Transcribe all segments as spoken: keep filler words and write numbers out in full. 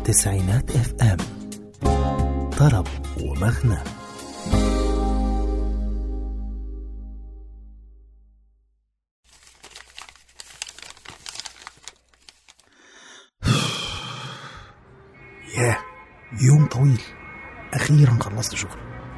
تسعينات اف ام، طرب ومغنى. ياه، يوم طويل. أخيرا خلصت شغل.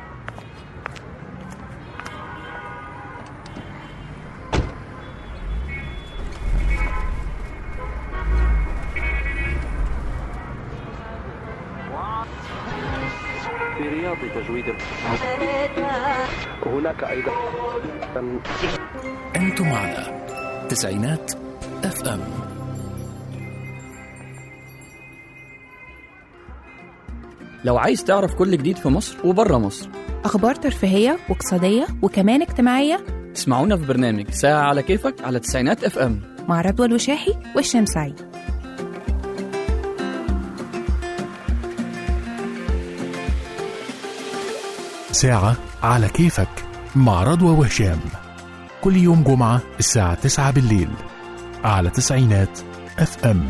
في رياض تجويد هناك أيضا. أنتم على تسعينات اف ام. لو عايز تعرف كل جديد في مصر وبره مصر، أخبار ترفيهية واقتصادية وكمان اجتماعية، اسمعونا في برنامج ساعة على كيفك على تسعينات اف ام مع رضوى الوشاحي والشام سعيد. ساعة على كيفك مع رضوى وهشام، كل يوم جمعة الساعة تسعة بالليل على تسعينات اف ام.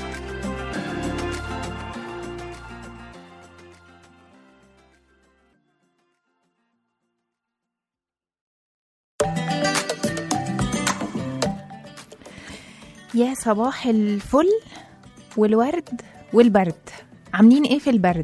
يا صباح الفل والورد والبرد، عاملين ايه في البرد؟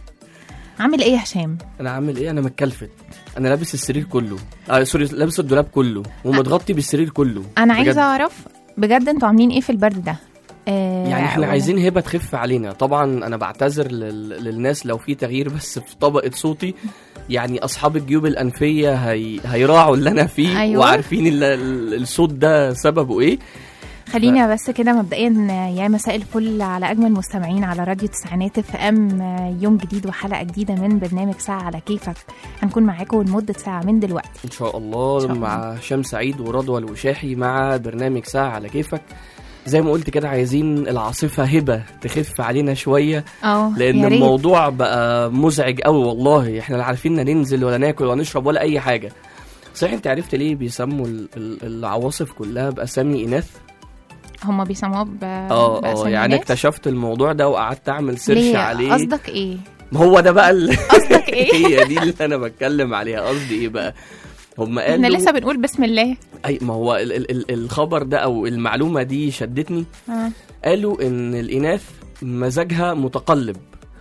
عامل ايه يا هشام؟ انا عامل ايه؟ انا متكلفت، انا لابس السرير كله، آه سوري، لابس الدولاب كله ومتغطي بالسرير كله. انا عايزه اعرف بجد انتوا عاملين ايه في البرد ده؟ آه يعني احنا و... عايزين هبه تخف علينا. طبعا انا بعتذر لل... للناس لو في تغيير بس في طبقه صوتي، يعني اصحاب الجيوب الانفيه هي... هيراعوا اللي انا فيه. أيوة. وعارفين ال... الصوت ده سببه ايه. خلينا ف... بس كده مبدئيا يا مساء الفل على اجمل مستمعين على راديو تسعينات اف ام. يوم جديد وحلقه جديده من برنامج ساعه على كيفك، هنكون معاكم لمده ساعه من دلوقتي ان شاء الله, إن شاء الله. مع شام سعيد ورضوى الوشاحي مع برنامج ساعه على كيفك. زي ما قلت كده، عايزين العاصفه هبه تخف علينا شويه، لان الموضوع بقى مزعج قوي والله. احنا لا عارفين ننزل ولا ناكل ولا نشرب ولا اي حاجه. صحيح انت عرفت ليه بيسموا العواصف كلها باسامي اناث؟ هما بيسموها ب اه اه يعني اكتشفت الموضوع ده وقعدت اعمل سيرش عليه. قصدك ايه؟ ما هو ده بقى ال... قصدك ايه؟ هي دي اللي انا بتكلم عليها. قصدي ايه بقى؟ هم قالوا احنا لسه بنقول بسم الله. اي ما هو ال ال ال الخبر ده او المعلومه دي شدتني. آه. قالوا ان الاناث مزاجها متقلب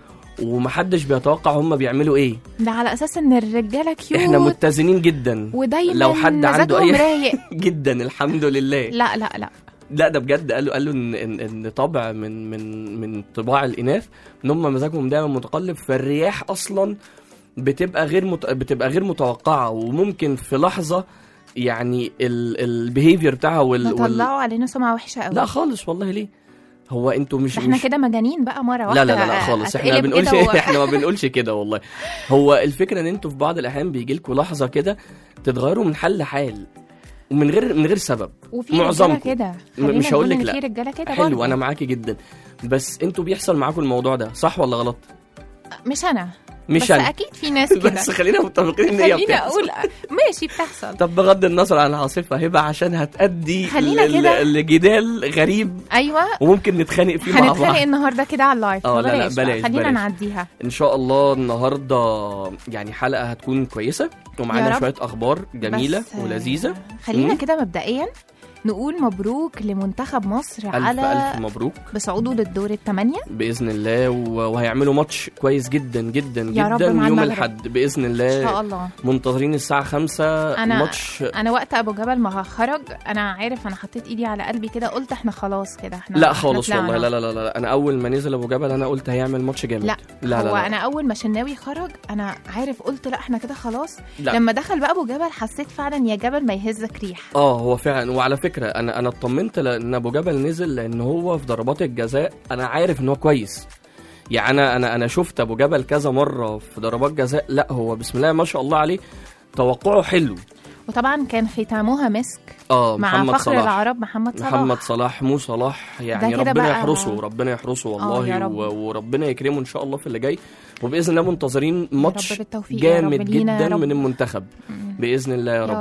ومحدش بيتوقع هم بيعملوا ايه. ده على اساس ان الرجاله كيوت، احنا متزنين جدا ودايما لو حد عنده اي رايق جدا الحمد لله. لا لا لا لا ده بجد. قالوا قالوا ان ان, إن طبع من من من طباع الاناث ان هم مزاجهم دايما متقلب. فالرياح اصلا بتبقى غير مت... بتبقى غير متوقعه، وممكن في لحظه يعني البيهيفير بتاعها وال طلعوا وال... علينا سمعه وحشه قوي. لا خالص والله. ليه؟ هو انتوا مش احنا مش... كده مجانين بقى مره واحده؟ لا لا لا, لا خالص. احنا ما بنقولش و... احنا ما بنقولش كده والله. هو الفكره ان انتوا في بعض الاحيان بيجي لكم لحظه كده تتغيروا من حل لحال ومن غير من غير سبب. وفي رجاله كده، مش هقول لك لا، في رجاله كده حلو برضه. انا معاكي جدا، بس انتوا بيحصل معاكم الموضوع ده صح ولا غلط؟ مش انا مش بس أنا. اكيد في ناس كده. بس خلينا متفقين ان هي بتحصل. خلينا اقول ماشي بتحصل. طب بغض النظر عن العاصفه هبه عشان هتأدي لجدال غريب. ايوه وممكن نتخانق فيه مع بعض. هنتخانق النهارده كده على اللايف. اه لا لا بلاش خلينا بلاش. نعديها ان شاء الله. النهارده يعني حلقه هتكون كويسه ومعانا شويه اخبار جميله ولذيذه. خلينا كده مبدئيا نقول مبروك لمنتخب مصر ألف على ألف مبروك بصعوده للدور الثمانية بإذن الله، وهيعملوا ماتش كويس جدا جدا جدا يوم الأحد بإذن الله. إن شاء الله منتظرين الساعة خمسة. أنا ماتش أنا وقت أبو جبل ما خرج أنا عارف، أنا حطيت إيدي على قلبي كده، قلت إحنا خلاص كده إحنا لا خالص والله. لا لا لا لا أنا أول ما نزل أبو جبل أنا قلت هيعمل ماتش جامد. لا لا هو لا, لا. أنا أول ما شناوي خرج أنا عارف قلت لا إحنا كده خلاص. لا. لما دخل بقى أبو جبل حسيت فعلا يا جبل ما يهزك ريح. اه هو فعلا. وعلى فكرة أنا أنا طمنت لان ابو جبل نزل، لان هو في ضربات الجزاء انا عارف ان هو كويس. يعني انا انا انا شفت ابو جبل كذا مره في ضربات جزاء. لا هو بسم الله ما شاء الله عليه توقعه حلو. وطبعا كان ختامها مسك اه مع محمد فخر صلاح. العرب محمد صلاح. محمد صلاح مو صلاح يعني ربنا يحرسه ربنا يحرسه والله. رب. وربنا يكرمه ان شاء الله في اللي جاي. وباذن الله منتظرين ماتش جامد جدا من المنتخب باذن الله يا رب, يا رب.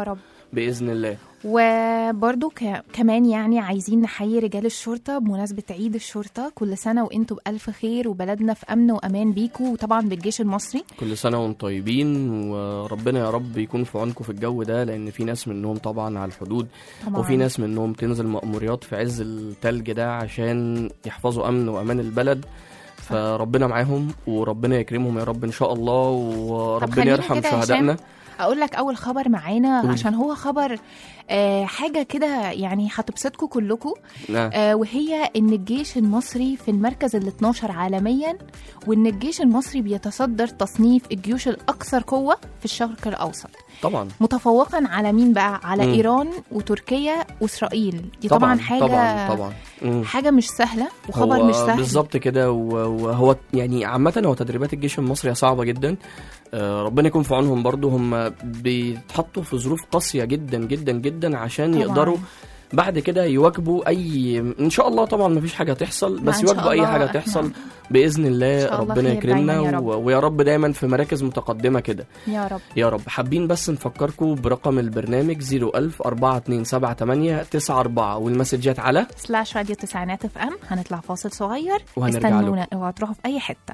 باذن الله. وبرضو ك... كمان يعني عايزين نحيي رجال الشرطة بمناسبة عيد الشرطة، كل سنة وانتوا بألف خير وبلدنا في أمن وأمان بيكوا، وطبعا بالجيش المصري كل سنة وانتم طيبين، وربنا يا رب يكون في عونكم في الجو ده، لأن في ناس منهم طبعا على الحدود طبعا. وفي ناس منهم تنزل مأموريات في عز التلج ده عشان يحفظوا أمن وأمان البلد، فربنا معاهم وربنا يكرمهم يا رب إن شاء الله، وربنا يرحم شهدائنا. اقول لك اول خبر معانا عشان هو خبر آه حاجه كده يعني هتبسطكم كلكم، آه وهي ان الجيش المصري في المركز ال اثناشر عالميا، وان الجيش المصري بيتصدر تصنيف الجيوش الاكثر قوه في الشرق الاوسط طبعا، متفوقا على مين بقى؟ على م. ايران وتركيا واسرائيل. دي طبعا, طبعا حاجه طبعا طبعا م. حاجه مش سهله وخبر مش سهل بالظبط كده. وهو يعني عامه هو تدريبات الجيش المصري صعبه جدا، آه ربنا يكون في عونهم برضو، هم بيتحطوا في ظروف قاسيه جدا جدا جدا عشان طبعا. يقدروا بعد كده يواجبوا اي ان شاء الله، طبعا مفيش حاجه تحصل بس يواجبوا اي حاجه تحصل باذن الله. ربنا يكرمنا يا رب. ويا رب دايما في مراكز متقدمه كده يا رب يا رب. حابين بس نفكركم برقم البرنامج صفر ألف أربعة اتنين سبعة تمانية تسعة أربعة، والمسجات على سلاش راديو تسعينات اف ام. هنطلع فاصل صغير وهنرجع لكم، اوعوا تروحوا في اي حته.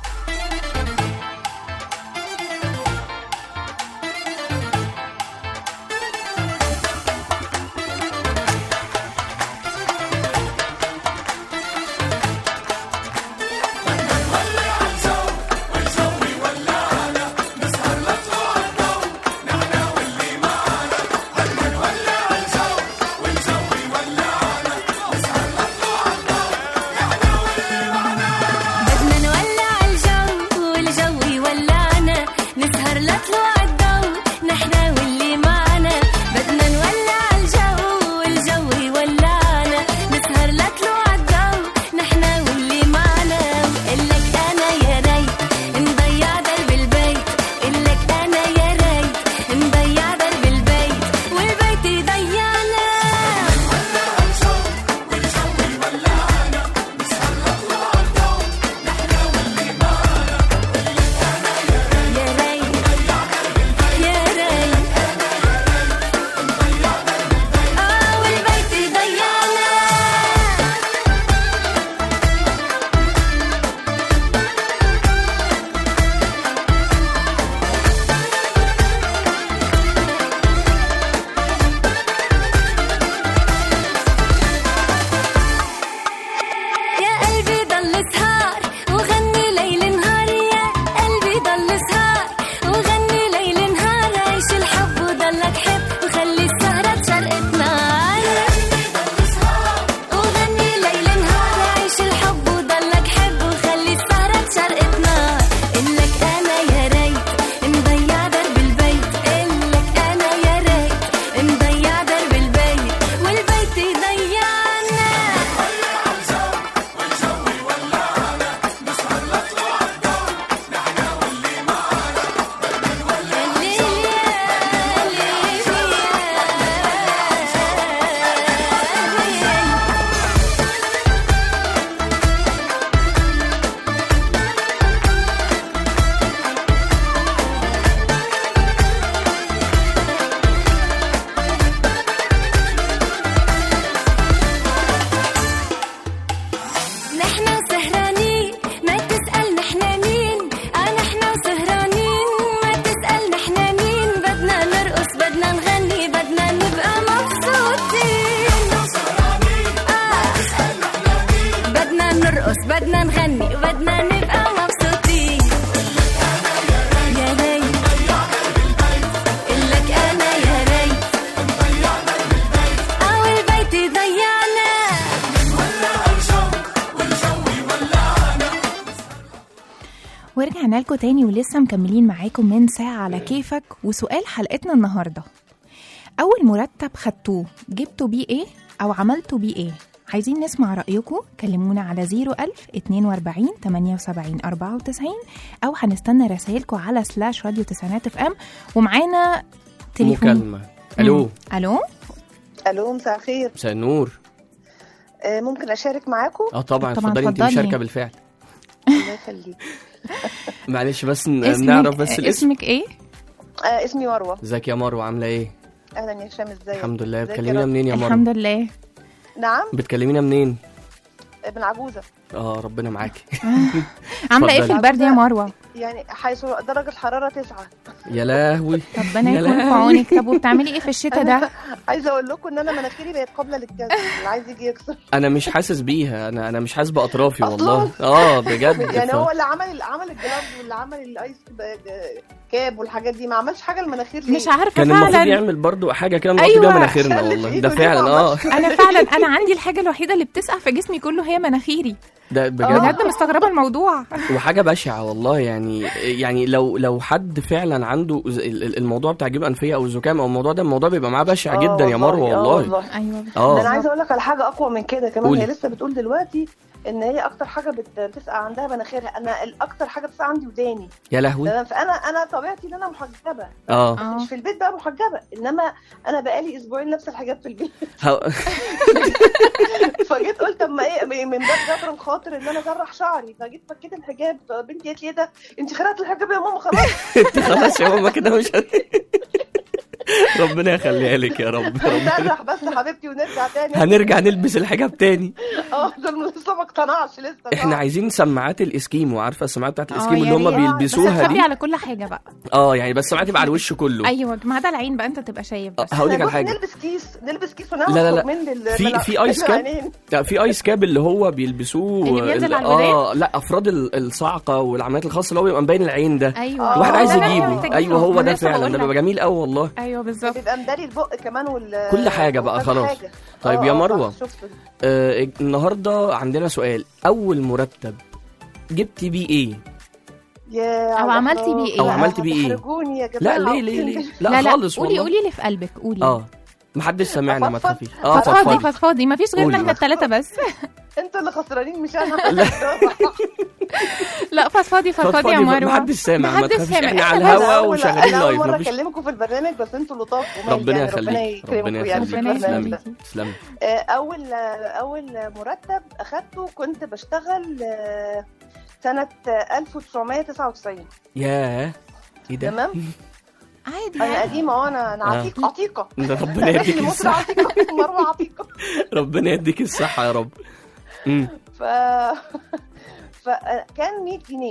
بدنا نغني وبدنا نبقى مبسوطين. يا ريت قلك أنا يا ريت أو البيت ضيعنا نولع الجو والجو يولعنا. ورجعنا لكم تاني ولسه مكملين معاكم من ساعة على كيفك. وسؤال حلقتنا النهاردة، أول مرتب خدتوه جبتوا بيه إيه أو عملتوا بيه إيه؟ عايزين نسمع رأيكم. كلمونا على زيرو ألف اتنين واربعين تمانية وسبعين أربعة وتسعين أو هنستنى رسائلكم على سلاش راديو تسعينات اف ام. ومعانا تليفون مكالمة. ألو ألو ألو مساء الخير. مساء النور. آه ممكن أشارك معاكم؟ اه طبعا اتفضلي، انت مشاركة بالفعل. الله يخليك. معلش بس نعرف بس الاسم. اسمك ايه؟ آه اسمي مروة. ازيك يا مروة، عاملة ايه؟ اهلا يا هشام، ازيك؟ الحمد لله. بتكلمينا منين يا مروه؟ الحمد لله. نعم، بتكلمينا منين؟ ابن عجوزه. اه ربنا معاكي. عامله ايه في البرد يا مروه؟ يعني حيث درجه الحراره تسعة. يا لهوي، ربنا يكون في عونك. طب وبتعملي ايه في الشتاء ده؟ عايزه اقول لكم ان انا مناخيري بقت قابله للكسر، اللي عايز يجي يكسر. انا مش حاسس بيها، انا انا مش حاسس باطرافي والله. اه بجد. يعني هو اللي عمل عمل الجلاب واللي عمل الايس كاب والحاجات دي ما عملش حاجه المناخير ليه؟ مش عارفه كان فعلا. المفروض يعمل برضو حاجه كده نغطي أيوة. بيها مناخيرنا والله. ده فعلا اه انا فعلا انا عندي الحاجه الوحيده اللي بتسقع في جسمي كله هي مناخيري. ده بجد. بجد مستغربه الموضوع. وحاجه بشعه والله. يعني يعني لو لو حد فعلا عنده الموضوع بتاع جيوب انفيه او الزكام او الموضوع ده، الموضوع بيبقى معاه بشع جدا يا مروه والله. ايوه اه انا عايزه اقول لك على حاجه اقوى من كده كمان. قولي. هي لسه بتقول دلوقتي ان هي اكتر حاجه بتسقع عندها مناخيرها. انا الاكتر حاجه بتسقع عندي وداني. يا لهوي. فانا انا طبيعتي ان انا محجبه. اه مش في البيت بقى محجبه، انما انا بقالي اسبوعين لابسه الحجاب في البيت. فجيت قلت اما ايه من باب جبر الخاطر ان انا اسرح شعري، فجيت فكيت الحجاب. بنتي قالت لي ايه ده؟ انت خلعتي الحجاب يا ماما خلاص؟ انت خلاص يا ماما كده مش ربنا يخليها لك يا رب. نسرح بس حبيبتي ونرجع تاني. هنرجع نلبس الحجاب تاني. اه ده لسه ما اقتنعش لسه. احنا عايزين سماعات الاسكيمو، عارفه السماعات بتاعت الاسكيمو اللي هم بيلبسوها دي على كل حاجه بقى. اه يعني بس السماعات تبقى على الوش كله. ايوه ما عدا العين بقى انت تبقى شايف بس. هقول لك على حاجه. نلبس كيس نلبس كيس ونعمل لا لا لا في في ايس كاب. لا في ايس كاب اللي هو بيلبسوه اللي بينزل على اه لا افراد الصاعقه والعمليات الخاصه اللي هو بيبقى مبين العين ده. ايوه الواحد عايز يجيبه. ايوه هو ده فعلا، ده بيبقى جميل قوي والله. ايوه بالظبط. بيبقى مداري البق كمان وال كل حاجه بقى خلاص. حاجة. طيب يا مروه آه النهارده عندنا سؤال. اول مرتب جبتي بيه ايه؟ يا او عملتي بيه ايه؟ او عملتي بيه ايه؟ يا جماعه. لا ليه ليه ليه؟ لا, لا, لا خالص قولي والله. قولي اللي في قلبك قولي. اه محدش سمعنا ما تخافيش. اه فضفاضي فضفاضي ما فيش غيرنا احنا الثلاثه بس. انتوا اللي خسرانين مش انا. لا فضفاضي فضفاضي يا مروه. محدش سامع ما تخافيش. احنا على الهوا الهوا وشغالين لايف. انا بكلمكم في البرنامج بس انتوا لطاف. ربنا يخليك. ربنا يخليك. تسلمي. اول اول مرتب اخدته كنت بشتغل سنه ألف وتسعمية وتسعة وتسعين. ياه ايه ده؟ تمام عادي. انا قديمه انا انا عتيقه عتيقه. ربنا يديك الصحه. مروه عتيقه. ربنا يديك الصحه يا رب. امم ف فكان مية جنيه.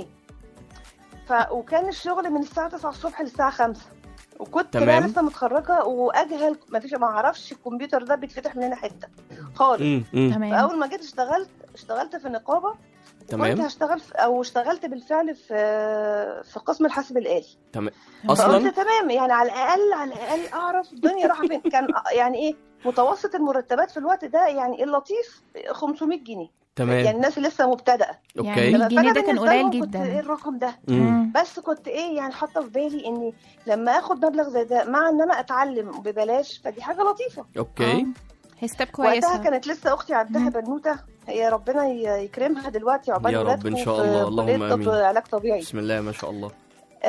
ف وكان الشغل من الساعه تسعة الصبح للساعه خمسة. وكنت بقى لسه متخرجه واجهل ما فيش ما اعرفش الكمبيوتر ده بيتفتح من هنا حته خالص. تمام. فاول ما جيت اشتغلت اشتغلت في نقابه. تمام. كنت هشتغل في او اشتغلت بالفعل في في قسم الحاسب الآلي. تمام. اصلا تمام يعني على الاقل على الاقل اعرف الدنيا رايحه فين. كان يعني ايه متوسط المرتبات في الوقت ده يعني اللطيف خمسمية جنيه. تمام. يعني الناس لسه مبتدئه. اوكي. يعني الجنيه ده كان قليل جدا. ايه الرقم ده؟ مم. بس كنت ايه يعني حاطه في بالي اني لما اخد مبلغ زي ده مع ان انا اتعلم ببلاش فدي حاجه لطيفه. اوكي. هي ستيب كويسه. وقتها كانت لسه اختي عندها بنوته. هي ربنا يكرمها دلوقتي عقبال يا رب ان شاء الله. اللهم امين. علاج طبيعي. بسم الله ما شاء الله.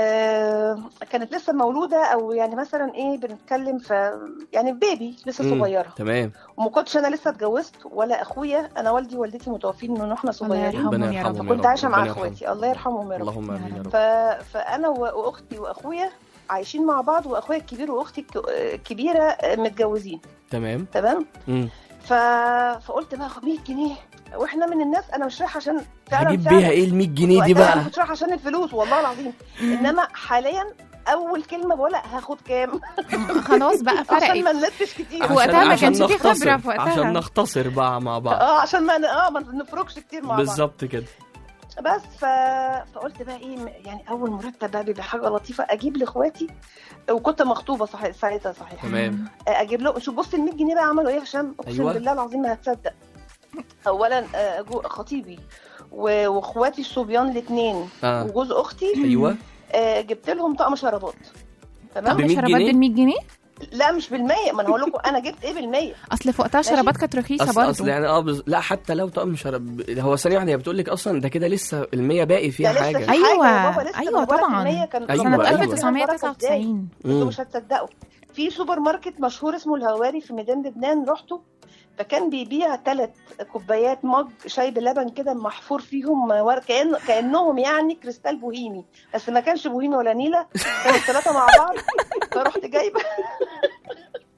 آه كانت لسه مولوده او يعني مثلا ايه بنتكلم في يعني بيبي لسه صغيره. تمام. وما كنتش انا لسه اتجوزت ولا اخويا. انا والدي ووالدتي متوفين من واحنا صغيرين. ربنا يرحمهم. كنت عايشه مع اخواتي الله يرحمهم يا رب. اللهم امين يا رب. ف... فانا واختي واخويا عايشين مع بعض واخويا الكبير واختي الكبيره متجوزين. تمام تمام. امم ف... فقلت بقى مية جنيه واحنا من الناس. انا مش رايحه عشان فعلا هجيب بيها ايه ال مية جنيه دي بقى؟ مش رايحه عشان الفلوس والله العظيم. انما حاليا اول كلمه بقولها هاخد كام. خلاص بقى فرقت عشان ما نلفش كتير. وقتها ما كانش في خبره في وقتها عشان نختصر بقى مع بعض. اه عشان ما اه ما نفرقش كتير مع بعض بالظبط كده. بس ف... فقلت بقى ايه يعني اول مرتب بقى بيبقى حاجه لطيفه اجيب لاخواتي. وكنت مخطوبه صحيح ساعتها صحيح. تمام. اجيب له شوف بص ال مية جنيه بقى عملوا ايه عشان اقسم أيوة. بالله العظيم ما هتصدق. اولا خطيبي واخواتي الصبيان الاثنين آه. وجوز اختي ايوه آه جبت لهم طقم شرابات. تمام. طقم شرابات ب مية جنيه؟ لا مش بالمية. ما انا هقول لكم انا جبت ايه بالمية. اصل في وقتها شرابات كانت رخيصه برضه. اصل يعني اه بز... لا حتى لو طقم شراب هو ثانيه واحده هي بتقول لك اصلا ده كده لسه المية باقي فيها حاجه. ايوه ايوه طبعا. أيوة سنه ألف وتسعمية وتسعة وتسعين. انتوا مش هتصدقوا في سوبر ماركت مشهور اسمه الهواري في ميدان لبنان رحته. فكان بيبيع ثلاث كوبايات مج شاي بلبن كده محفور فيهم كأن كأنهم يعني كريستال بوهيمي بس ما كانش بوهيمي ولا نيلة. كانوا الثلاثة مع بعض. فرحت جايبة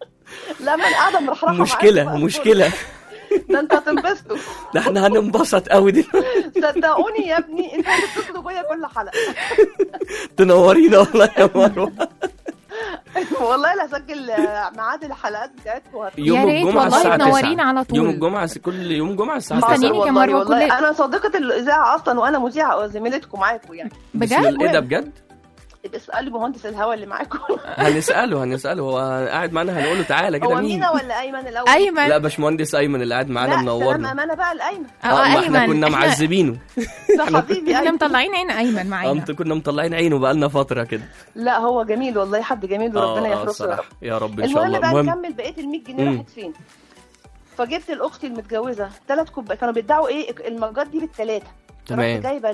لا ما انا قاعده مرحرحه مشكله مشكله ده انت هتنبسطوا. ده احنا هننبسط قوي دلوقتي صدقوني يا ابني انتوا هتتصلوا بيا كل حلقه. تنورينا والله يا مروه. والله لا اسجل ميعاد الحلقات بتاعتكم. يوم الجمعه الساعه تسعة تنورينا على طول. يوم الجمعه كل يوم جمعه الساعه تسعة. مستنيينك يا مروه. كل انا صديقه الاذاعه اصلا وانا مذيعه زميلتكم معاكم يعني. بجد؟ ايه ده بجد؟ اسالي مهندس الهوا اللي معاكم. هنساله هنساله هو قاعد معانا هنقول له تعالى كده. هو مين؟ مينا ولا ايمن الاول؟ ايمن. لا باشمهندس ايمن اللي قاعد معانا منورنا. لا امانه بقى الايمن. اه احنا كنا معذبينه. ده حبيبي احنا مطلعين عين ايمن معانا. انت كنا مطلعين عينه بقالنا فتره كده. لا هو جميل والله، حد جميل وربنا يحرسه يا رب. يا رب ان شاء الله. المهم بقى نكمل بقيه ال مية جنيه راحت فين. فجبت لاختي المتجوزه ثلاث كوبايات، كانوا بيدعوا ايه المجات دي بالثلاثه. تمام. رحت جايبه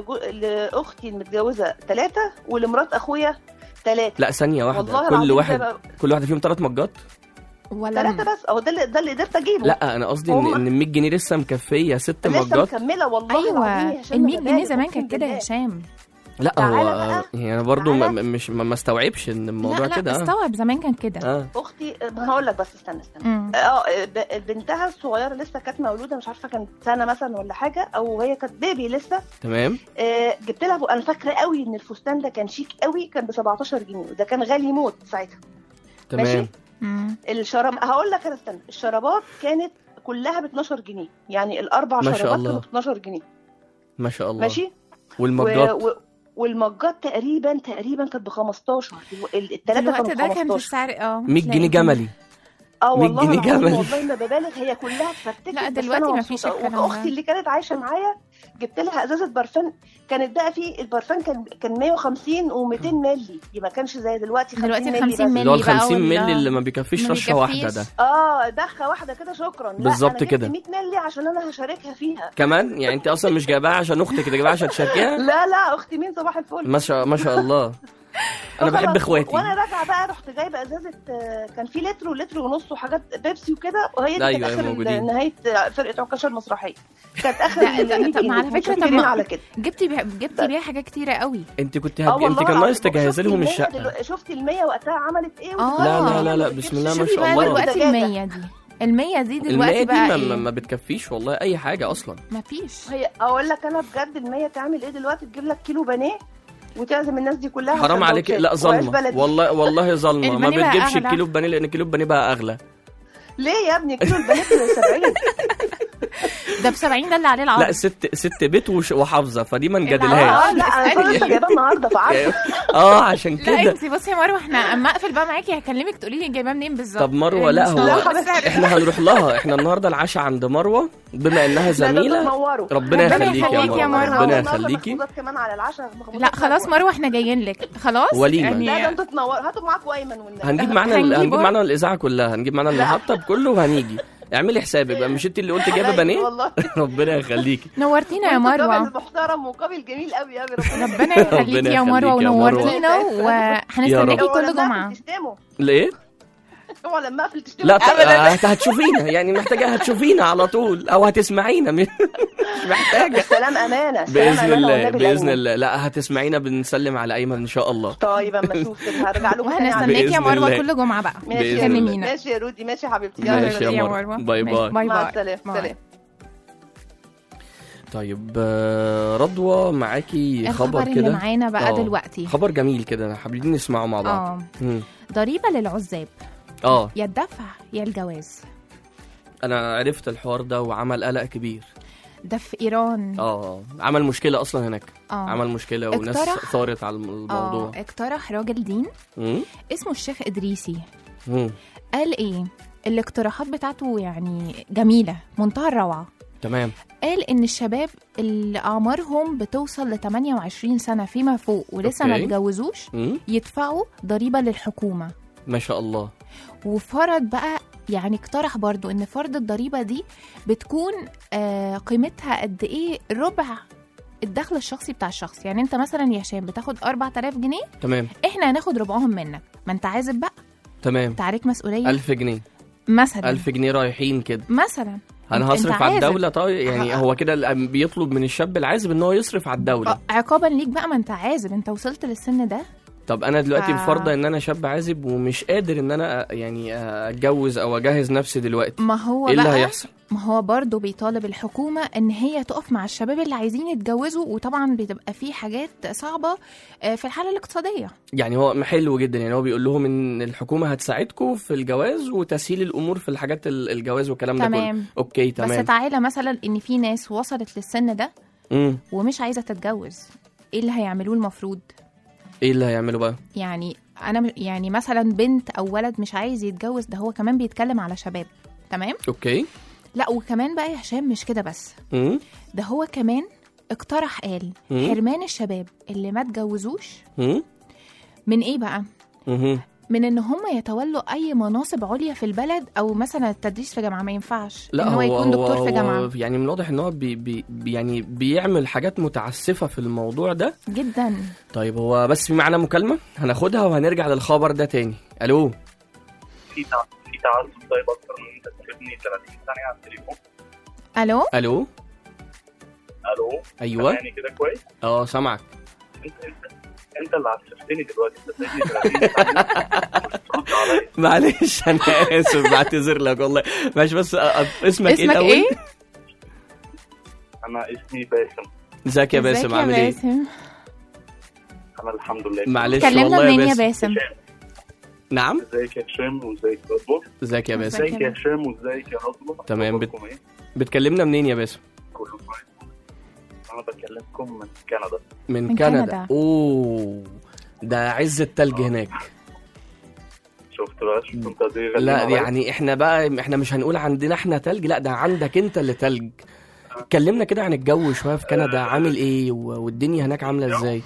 لاختي المتجوزه ثلاثه ولمرات اخويا ثلاثه. لا ثانيه واحده، كل واحد كل واحده فيهم ثلاث مجات ولا ثلاثه بس. اهو ده اللي ده اللي قدرت اجيبه. لا انا قصدي ان ان ال مية جنيه لسه مكفيه ست مجات. لسه مكمله والله. ايوه ال مية جنيه زمان كانت كده يا هشام. لا هو يعني انا برضو ما مش ما استوعبش ان الموضوع كده. لا لا استوعب زمان كان كده. آه. اختي ما هقول لك بس استنى استنى اه بنتها الصغيره لسه كانت مولوده، مش عارفه كانت سنه مثلا ولا حاجه، او هي كانت بيبي لسه. تمام. آه جبت لها، انا فاكره قوي ان الفستان ده كان شيك قوي، كان ب سبعتاشر جنيه وده كان غالي موت ساعتها. تمام. الشراب هقول لك انا استنى، الشرابات كانت كلها ب اتناشر جنيه، يعني الاربع شرابات كانوا ب اتناشر جنيه. ما شاء الله. ماشي. والمجات و... و... والمجات تقريبا تقريبا كانت ب خمستاشر. الثلاثه كانوا ب ده كان في السعر اه مية جنيه جملي. اه والله مية جنيه جملي. والله ما ببالغ، هي كلها اتفرتكت. لا دلوقتي ما فيش الكلام ده. واختي اللي كانت عايشه معايا جبت لها ازازه برفان، كانت بقى في البرفان كان كان مية وخمسين و200 مللي، ما كانش زي دلوقتي دلوقتي خمسين مللي اللي هو ال خمسين مللي اللي ما بيكفيش رشه واحده ده. اه بخه واحده كده شكرا. بالظبط كده. مية مللي عشان انا هشاركها فيها كمان. يعني انت اصلا مش جايباها عشان اختك، كده جايباها عشان تشاركيها. لا لا اختي مين صباح الفل. ما شاء ما شاء الله. انا بحب اخواتي. وانا راجعه بقى رحت جايبه ازازه، كان في لتر ولتر ونص وحاجات بيبسي وكده، وهي دي أيوة كانت اخر موجودين. نهايه فرقه عكاشه المسرحيه، كانت اخر. طب على فكره طب على كده جبتي بيها جبتي بيها حاجات كتيره قوي. انت كنت هج... انت كان ناقص تجهزي لهم الشقه. شفتي المية وقتها عملت ايه؟ لا لا لا لا بسم الله ما شاء الله. دلوقتي المية دي المية دي دلوقتي بقى ايه؟ ما, ما بتكفيش والله اي حاجه اصلا. ما فيش. هي اقول لك انا بجد المية تعمل ايه دلوقتي؟ تجيب لك كيلو بانيه وتعزم الناس دي كلها. حرام عليك. لا ظلمه والله والله ظلمه. ما بتجيبش الكيلو البانيه لان الكيلو البانيه بقى اغلى. ليه يا ابني؟ كيلو البانيه ب سبعين. ده ب سبعين ده اللي عليه العرض. لا ست ست بيت وش... وحافظه، فدي ما نجادلهاش. اه لا انا لسه جايباه النهارده فعارفه. اه عشان كده. لا انت بصي يا مروه، احنا اما اقفل بقى معاكي هكلمك تقولي لي جايباه منين بالظبط. طب مروه لا هو احنا هنروح لها. احنا النهارده العشاء عند مروه بما انها زميله. ربنا يخليكي يا مروه. ربنا يخليكي. كمان على العشاء. لا خلاص مروه احنا جايين لك خلاص. وليمه. لا انتوا تنوروا، هاتوا معاكم ايمن والنبي. هنجيب معانا هنجيب معانا الاذاعه كلها، هنجيب معانا المحطه كله وهنيجي. اعملي حسابك بقى، مش انت اللي قلت جايبه بانيه؟ ربنا يخليكي. نورتينا يا مروه. مقابل محترم ومقابل جميل قوي قوي. ربنا يخليكي يا مروه ونورتينا، وهنستناكي كل جمعه. ليه؟ هو لما اقفل تشتمي لا هتشوفينا، يعني محتاجه هتشوفينا على طول او هتسمعينا. مش محتاجه. السلام امانه. باذن الله باذن الله. لا هتسمعينا بنسلم على ايمن ان شاء الله. طيب اما اشوف كده هرجع لكم. وهنستناكي يا مروه كل جمعه بقى. كلمينا. ماشي يا رودي. ماشي يا حبيبتي. ماشي يا مروه. باي باي. مع السلامه. سلام. طيب رضوى معاكي خبر كده. الخبر اللي معانا بقى أوه. دلوقتي خبر جميل كده حابين نسمعه مع بعض. اه ضريبه للعزاب. اه يا الدفع يا الجواز. انا عرفت الحوار ده وعمل قلق كبير. ده في ايران. اه عمل مشكله اصلا هناك. أوه. عمل مشكله وناس ثارت على الموضوع. اه اقترح راجل دين مم؟ اسمه الشيخ ادريسي. مم. قال ايه؟ الاقتراحات بتاعته يعني جميله منتهى الروعه. تمام. قال ان الشباب اللي اعمارهم بتوصل ل ثمانية وعشرين سنه فيما فوق ولسه أوكي. ما اتجوزوش يدفعوا ضريبه للحكومه. ما شاء الله. وفرض بقى يعني اقترح برضو ان فرض الضريبه دي بتكون آه قيمتها قد ايه؟ ربع الدخل الشخصي بتاع الشخص. يعني انت مثلا يا هشام بتاخد أربعة آلاف جنيه. تمام. احنا هناخد ربعهم منك. ما انت عازب بقى. تمام. انت عليك مسؤوليه. ألف جنيه مثلا. ألف جنيه رايحين كده مثلا. انا هصرف على الدوله. طيب يعني ه... هو كده بيطلب من الشاب العازب ان هو يصرف على الدوله عقابا ليك بقى. ما انت عازب، انت وصلت للسن ده طب انا دلوقتي ف... بفرض ان انا شاب عازب ومش قادر ان انا يعني اتجوز او اجهز نفسي دلوقتي، ما هو ايه اللي بقى هيحصل؟ ما هو برضو بيطالب الحكومة ان هي تقف مع الشباب اللي عايزين يتجوزوا، وطبعا بتبقى في حاجات صعبة في الحالة الاقتصادية. يعني هو حلو جدا، يعني هو بيقول لهم ان الحكومة هتساعدكم في الجواز وتسهيل الامور في الحاجات الجواز والكلام ده كله. اوكي تمام. بس تعالى مثلا ان في ناس وصلت للسن ده مم. ومش عايزة تتجوز، ايه اللي هيعملوه المفروض؟ ايه اللي هيعملوا بقى؟ يعني انا يعني مثلا بنت او ولد مش عايز يتجوز، ده هو كمان بيتكلم على شباب. تمام. اوكي. لا وكمان بقى يا هشام مش كده بس، مم. ده هو كمان اقترح قال مم. حرمان الشباب اللي ما تجوزوش مم. من ايه بقى؟ مم. من ان هم يتولوا اي مناصب عليا في البلد، او مثلا التدريس في جامعه ما ينفعش لا ان هو, هو يكون دكتور هو في جامعه. يعني من الواضح ان هو بي بي يعني بيعمل حاجات متعسفه في الموضوع ده جدا. طيب هو بس في معنا مكالمه هناخدها وهنرجع للخبر ده تاني. الو. في في تعسف طيب اكتر من انت تسيبني ثلاثين ثانيه على التليفون. الو الو. الو. ايوه يعني كده كويس. اه سامعك. انت انت انت اللي عسفتني دلوقتي، انت سايبني ثلاثين ثانيه بترد عليا. معلش انا اسف بعتذر لك والله. ماشي بس اسمك, اسمك ايه الاول؟ ايه؟ انا اسمي باسم. ازيك يا باسم عامل ايه؟ انا الحمد لله. معلش كلمنا والله منين يا يا باسم؟ باسم؟ نعم. ازيك يا هشام وازيك يا رضوى؟ ازيك يا باسم؟ ازيك يا هشام وازيك يا رضوى؟ تمام. بت... بتكلمنا منين يا باسم؟ كله كويس. انا بكلمكم من كندا. من, من كندا. كندا. اوه ده عز التلج هناك. شفت بقى شفت انت دي غريبة. لا يعني احنا بقى احنا مش هنقول عندنا احنا تلج، لا ده عندك انت اللي تلج. كلمنا كده عن الجو شويه في كندا، عامل ايه والدنيا هناك عامله ازاي؟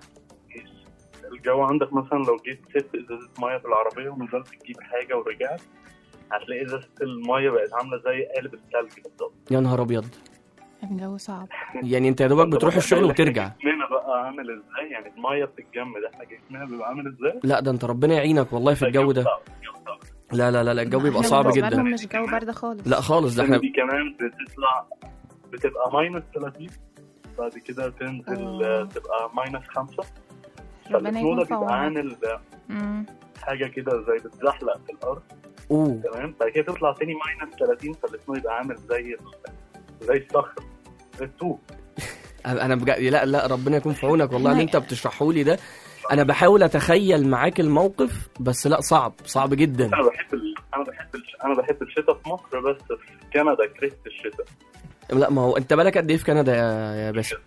الجو عندك مثلا لو جيت سبت ازازه ميه في العربيه ونزلت تجيب حاجه ورجعت هتلاقي ازازه الميه بقت عامله زي قالب الثلج بالظبط. يا نهار ابيض. الجو صعب. يعني انت يا دوبك بتروح الشغل وترجع. جسمنا بقى عامل ازاي؟ يعني الميه بتتجمد، احنا جسمنا بيبقى عامل ازاي؟ لا ده انت ربنا يعينك والله في الجو ده. لا لا لا لا الجو بيبقى صعب جدا. مش جو برد خالص. لا خالص ده احنا دي كمان بتطلع بتبقى ماينس ثلاثين بعد كده تنزل أوه. تبقى ماينس خمسة. ربنا يكون في عونك. عامل حاجه كده زي بتزحلق في الارض. اوه تمام. بعد كده تطلع تاني ماينس ثلاثين فالاسمه يبقى عامل زي زي الصخر زي الطوب. انا بجد لا لا ربنا يكون في عونك والله اللي انت بتشرحه لي ده. انا بحاول اتخيل معاك الموقف بس لا صعب صعب جدا. انا بحب ال... انا بحب ال... انا بحب الشتاء في مصر بس في كندا كرهت الشتاء. لا ما هو انت بالك قد ايه في كندا يا يا باسم؟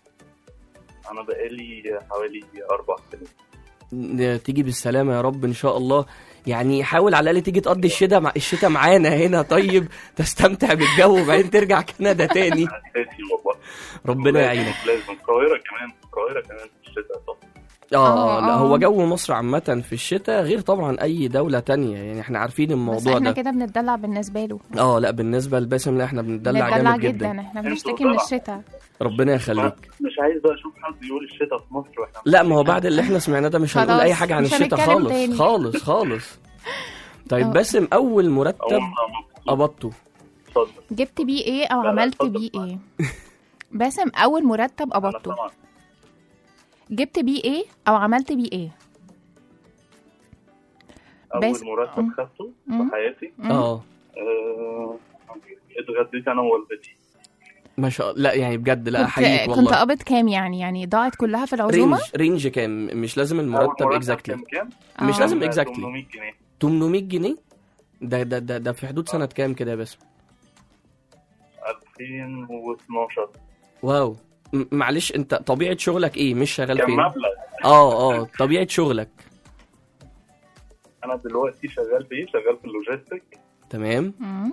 انا بقالي حوالي اربع سنين. تيجي بالسلامه يا رب ان شاء الله. يعني حاول على الاقل تيجي تقضي الشتاء مع الشتاء معانا هنا طيب تستمتع بالجو وبعدين ترجع كندا تاني. ربنا يعينك. لازم القاهره كمان القاهره كمان في الشتاء طبعا. اه لا هو جو مصر عامه في الشتاء غير طبعا اي دوله تانية، يعني احنا عارفين الموضوع ده. بس احنا كده بنتدلع بالنسبه له. اه لا بالنسبه لباسم لا احنا بنتدلع جامد جدا. جدا احنا بنشتكي من الشتاء. ربنا يخليك. مش عايز بقى اشوف حد يقول الشتاء في مصر واحنا لا ما هو بعد اللي احنا سمعناه ده مش هنقول اي حاجه عن الشتاء خالص تاني. خالص خالص. طيب باسم اول مرتب قبضته جبت بيه ايه او عملت بيه ايه؟ باسم اول مرتب قبضته جبت بيه ايه او عملت بيه ايه؟ اول مرتب خدته في حياتي اه اتغديت انا ووالدتي. ما شاء الله. لا يعني بجد لا احييك والله. كنت قابض كام يعني يعني ضاعت كلها في العزومه؟ رينج رينج كام؟ مش لازم المرتب اكزاكتلي. مش آه. لازم اكزاكتلي. ثمانمية جنيه. ثمانمية جنيه ده ده ده, ده في حدود سنه كام كده يا باسم؟ ألفين واثناشر. واو. معلش انت طبيعه شغلك ايه؟ مش شغال فين؟ مبلغ. اه اه طبيعه شغلك. انا دلوقتي شغال في ايه؟ شغال في اللوجيستيك. تمام. امم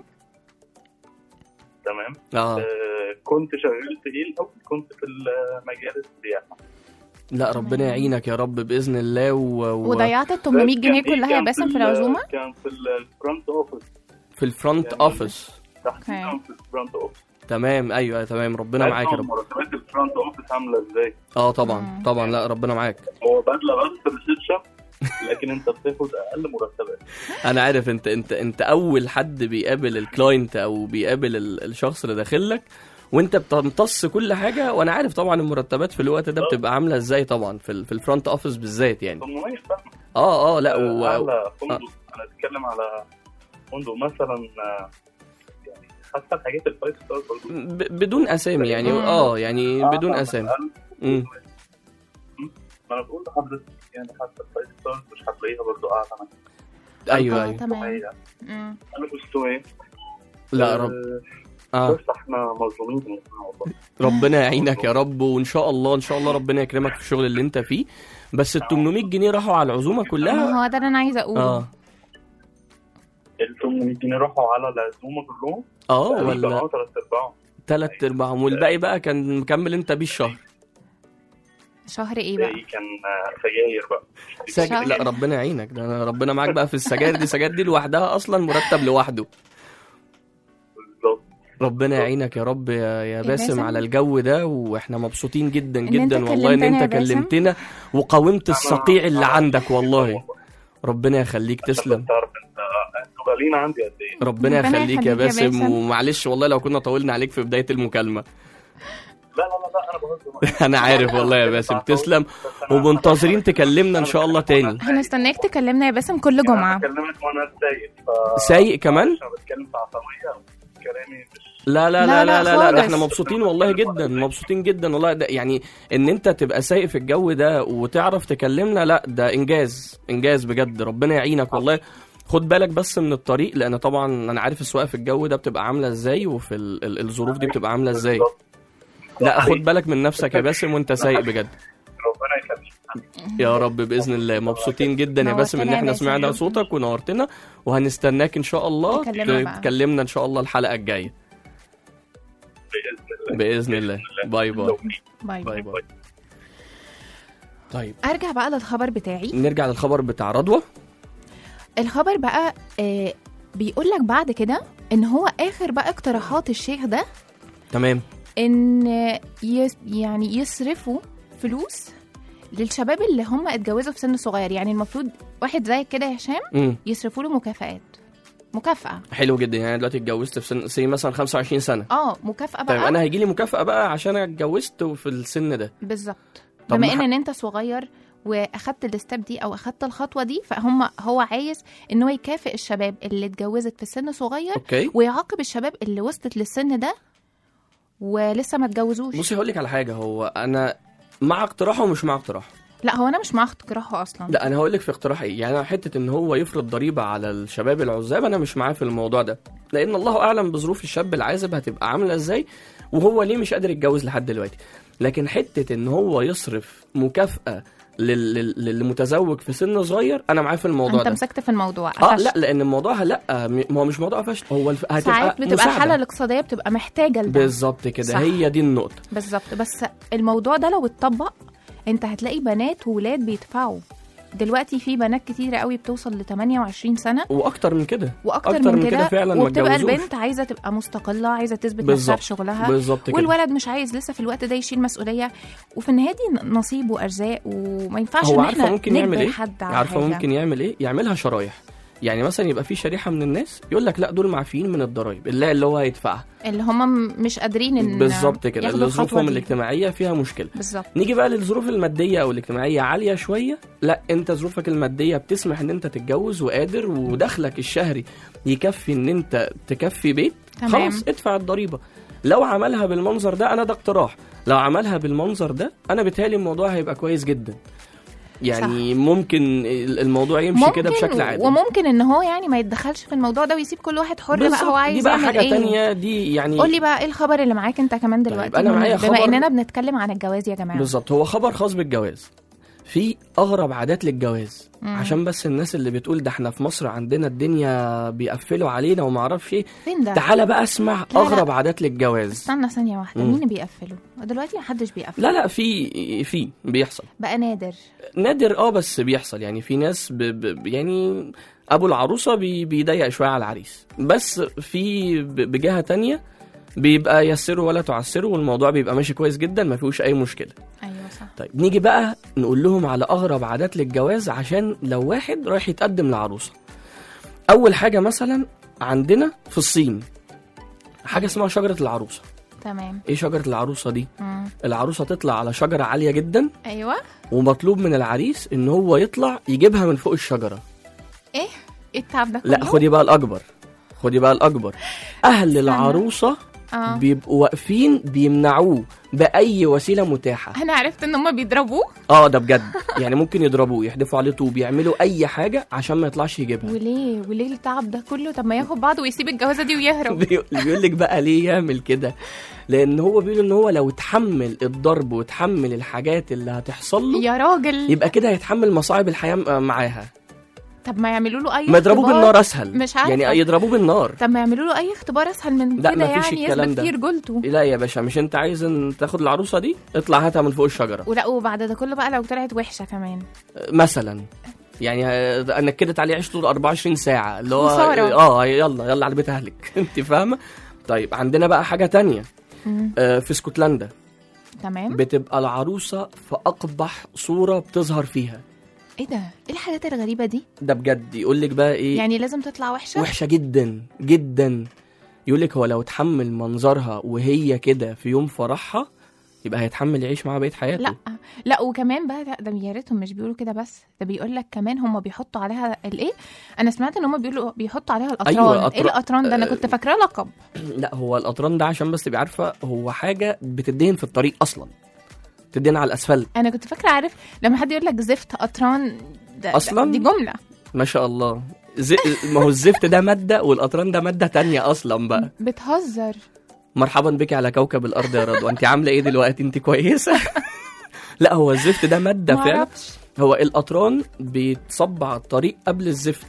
تمام. آه. آه كنت شغال في ايه الاول؟ كنت في المجال السياحه. لا ربنا يعينك يا رب باذن الله. و... و... وضيعت ال ثمانمية جنيه كلها يا باسم في العزومه؟ كان في الفرونت اوفيس. في الفرونت اوفيس. تحديدا في الفرونت اوفيس. تمام ايوه تمام ربنا معاك يا رب. مرتبات الفرونت اوفيس عامله ازاي؟ اه طبعا طبعا لا ربنا معاك. هو بدله بس في الريسبشن لكن انت بتاخد اقل مرتبات. انا عارف انت انت انت اول حد بيقابل الكلاينت او بيقابل الشخص اللي داخل لك وانت بتمتص كل حاجه، وانا عارف طبعا المرتبات في الوقت ده بتبقى عامله ازاي طبعا في في الفرونت اوفيس بالذات يعني. اه اه لا و... على فندق آه. انا اتكلم على فندق مثلا يعني حتى الحاجات الفايف ستار ب... بدون اسامي يعني اه يعني آه بدون اسامي. امم انا بقول لحضرتك يعني حتى الفايف ستار مش هتلاقيها برضه اعلى منها. ايوه ايوه تمام. انا مستوى لا رب اه بس احنا مظلومين والله. ربنا يعينك يا رب، وان شاء الله ان شاء الله ربنا يكرمك في الشغل اللي انت فيه. بس ال ثمانمية جنيه راحوا على العزومه كلها. ما هو ده اللي انا عايزه اقوله. اه ال ثمانمية جنيه راحوا على العزومه كلهم. اه ولا ثلاث ارباعهم ثلاث ارباعهم والباقي بقى كان مكمل انت بيه الشهر. شهر ايه بقى؟ كان سجاير بقى سج... لا ربنا يعينك، ده أنا ربنا معاك بقى في السجاير دي. السجاير دي لوحدها اصلا مرتب لوحده. ربنا يعينك يا رب يا, يا باسم على الجو ده، واحنا مبسوطين جدا جدا والله ان انت كلمتنا وقاومت الصقيع اللي عندك والله. ربنا يخليك تسلم. غاليين عندي قد ايه. ربنا يخليك يا باسم، ومعلش والله لو كنا طولنا عليك في بداية المكالمة. لا لا لا انا بهزر. انا عارف والله يا باسم، تسلم، ومنتظرين تكلمنا ان شاء الله تاني. هنستناك تكلمنا يا باسم كل جمعة. بكلمك وانا سايق. سايق كمان؟ انا بتكلم في عصبية كلامي مش لا لا لا لا لا, لا, لا احنا مبسوطين والله جدا، مبسوطين جدا والله. ده يعني ان انت تبقى سايق في الجو ده وتعرف تكلمنا، لا ده انجاز انجاز بجد. ربنا يعينك والله. خد بالك بس من الطريق، لان طبعا انا عارف السواقه في الجو ده بتبقى عامله ازاي، وفي ال ال الظروف دي بتبقى عامله ازاي. لا خد بالك من نفسك يا باسم وانت سايق بجد. ربنا يخليك يا رب باذن الله. مبسوطين جدا يا باسم ان احنا سمعنا صوتك ونورتنا، وهنستناك ان شاء الله تكلمنا ان شاء الله الحلقه الجايه باذن الله. باي باي باي باي, باي. طيب ارجع بقى للخبر بتاعي. نرجع للخبر بتاع رضوى. الخبر بقى آه بيقول لك بعد كده ان هو اخر بقى اقتراحات الشيخ ده. تمام. ان يس يعني يصرفوا فلوس للشباب اللي هم اتجوزوا في سن صغير. يعني المفروض واحد زيك كده يا هشام يصرفوا له مكافآت، مكافأة. حلو جدا. يعني دلوقتي اتجوزت في سن سي مثلا خمسة وعشرين سنة، اه مكافأة بقى. طيب انا هيجي لي مكافأة بقى عشان اتجوزت في السن ده. بالظبط. بما ان, ان انت صغير واخدت الستيب دي او اخدت الخطوه دي، فهم هو عايز ان هو يكافئ الشباب اللي اتجوزت في سن صغير، أوكي. ويعاقب الشباب اللي وصلت للسن ده ولسه ما اتجوزوش. بصي هقول لك على حاجه، هو انا مع اقتراحه ومش مع اقتراحه. لا هو انا مش مع اقتراحه اصلا. لا انا هقول لك في اقتراح ايه. يعني حته ان هو يفرض ضريبه على الشباب العزاب انا مش معاه في الموضوع ده، لان الله اعلم بظروف الشاب العازب هتبقى عامله ازاي وهو ليه مش قادر يتجوز لحد دلوقتي. لكن حته ان هو يصرف مكافاه للمتزوج في سن صغير انا معاه في الموضوع انت ده. انت مسكت في الموضوع اه لا لان الموضوع لا ما هو مش موضوع فشل، هو الف... هتبقى ساعات بتبقى الحاله الاقتصاديه بتبقى محتاجه لده. بالظبط كده، هي دي النقطه بالظبط. بس الموضوع ده لو اتطبق انت هتلاقي بنات وولاد بيدفعوا. دلوقتي في بنات كتيره قوي بتوصل ل ثمانية وعشرين سنه واكتر من كده، واكتر من, من كده فعلا، وبتبقى البنت عايزه تبقى مستقله، عايزه تثبت نفسها في شغلها، والولد مش عايز لسه في الوقت ده يشيل مسؤوليه. وفي النهايه دي نصيب وارزاق، وما ينفعش ان احنا نجبر إيه؟ حد على عارفه ممكن يعمل ايه؟ يعملها شرايح. يعني مثلا يبقى في شريحه من الناس يقول لك لا دول معفيين من الضرايب اللي اللي هو هيدفعها، اللي هم مش قادرين ان بالظبط كده، اللي ظروفهم الاجتماعيه فيها مشكله. بالظبط. نيجي بقى للظروف الماديه او الاجتماعيه عاليه شويه، لا انت ظروفك الماديه بتسمح ان انت تتجوز وقادر ودخلك الشهري يكفي ان انت تكفي بيت، خلاص ادفع الضريبه. لو عملها بالمنظر ده انا ده اقتراح، لو عملها بالمنظر ده انا بيتهيألي الموضوع هيبقى كويس جدا. يعني صح. ممكن الموضوع يمشي كده بشكل عادي، وممكن ان هو يعني ما يتدخلش في الموضوع ده ويسيب كل واحد حر بقى هو عايز يعمل ايه. دي بقى حاجه تانية دي. يعني قول لي بقى ايه الخبر اللي معاك انت كمان دلوقتي؟ طيب انا معايا خبر، بما اننا بنتكلم عن الجواز يا جماعه. بالظبط، هو خبر خاص بالجواز. في اغرب عادات للجواز، مم. عشان بس الناس اللي بتقول ده احنا في مصر عندنا الدنيا بيقفلوا علينا وما اعرفش ايه، تعالى بقى اسمع لا اغرب لا. عادات للجواز. استنى ثانيه واحده، مم. مين اللي بيقفلوا دلوقتي؟ محدش بيقفل. لا لا في في بيحصل بقى نادر نادر اه بس بيحصل. يعني في ناس ب ب يعني ابو العروسه بي بيضيق شويه على العريس، بس في بجهه تانية بيبقى يسروا ولا تعسروا والموضوع بيبقى ماشي كويس جدا ما فيهوش اي مشكله. ايوه صح. طيب نيجي بقى نقول لهم على اغرب عادات للجواز عشان لو واحد رايح يتقدم لعروسه. اول حاجه مثلا عندنا في الصين حاجه اسمها شجره العروسه. تمام. ايه شجره العروسه دي؟ مم. العروسه تطلع على شجره عاليه جدا. ايوه. ومطلوب من العريس ان هو يطلع يجيبها من فوق الشجره. ايه ايه التعب ده كله؟ لا خدي بقى الاكبر، خدي بقى الاكبر اهل العروسه آه. بيبقوا واقفين بيمنعوه باي وسيله متاحه. انا عرفت ان هم بيضربوه. اه ده بجد، يعني ممكن يضربوه، يحدفوا عليه طوب، يعملوا اي حاجه عشان ما يطلعش يجيبها. وليه وليه التعب ده كله؟ طب ما ياخد بعضه ويسيب الجوازه دي ويهرب. بيقول لك بقى ليه يعمل كده؟ لان هو بيقول ان هو لو اتحمل الضرب وتحمل الحاجات اللي هتحصل له يا راجل يبقى كده هيتحمل مصاعب الحياه معاها. طب ما يعملوا له اي ما يضربوه اختبار. بالنار اسهل. مش عارفه يعني يضربوه بالنار. طب ما يعملوا له اي اختبار اسهل من لا كده مفيش يعني الكلام يثبت ده. فيه رجولته. لا يا باشا، مش انت عايز ان تاخد العروسه دي اطلع هاتها من فوق الشجره. ولا وبعد ده كله بقى لو طلعت وحشه كمان مثلا يعني انك كده عليه عيش طول أربعة وعشرين ساعه اللي هو خسارة. اه يلا يلا على بيت اهلك. انت فاهمه؟ طيب عندنا بقى حاجه تانية. آه في اسكتلندا تمام بتبقى العروسه في اقبح صوره بتظهر فيها. ايه ده؟ ايه الحاجات الغريبه دي؟ ده بجد. يقول لك بقى ايه؟ يعني لازم تطلع وحشه؟ وحشه جدا جدا. يقول لك هو لو اتحمل منظرها وهي كده في يوم فرحها يبقى هيتحمل يعيش معاها بقيه حياته. لا لا وكمان بقى لا، ده يا ريتهم مش بيقولوا كده بس، ده بيقول لك كمان هم بيحطوا عليها الايه؟ انا سمعت ان هم بيقولوا بيحطوا عليها القطران. أيوة ايه القطران ده؟ انا كنت فاكراه لقب. لا هو القطران ده عشان بس تبقي عارفه هو حاجه بتدهن في الطريق اصلا، بتدهن على الاسفلت. انا كنت فاكره عارف لما حد يقول لك زفت قطران ده أصلاً؟ دي جمله. ما شاء الله. زي... ما هو الزفت ده ماده والقطران ده ماده تانية اصلا بقى. بتهزر. مرحبا بك على كوكب الارض يا رضوى، انت عامله ايه دلوقتي؟ انت كويسه؟ لا هو الزفت ده ماده فعلا. معرفش. هو القطران بيتصب على الطريق قبل الزفت،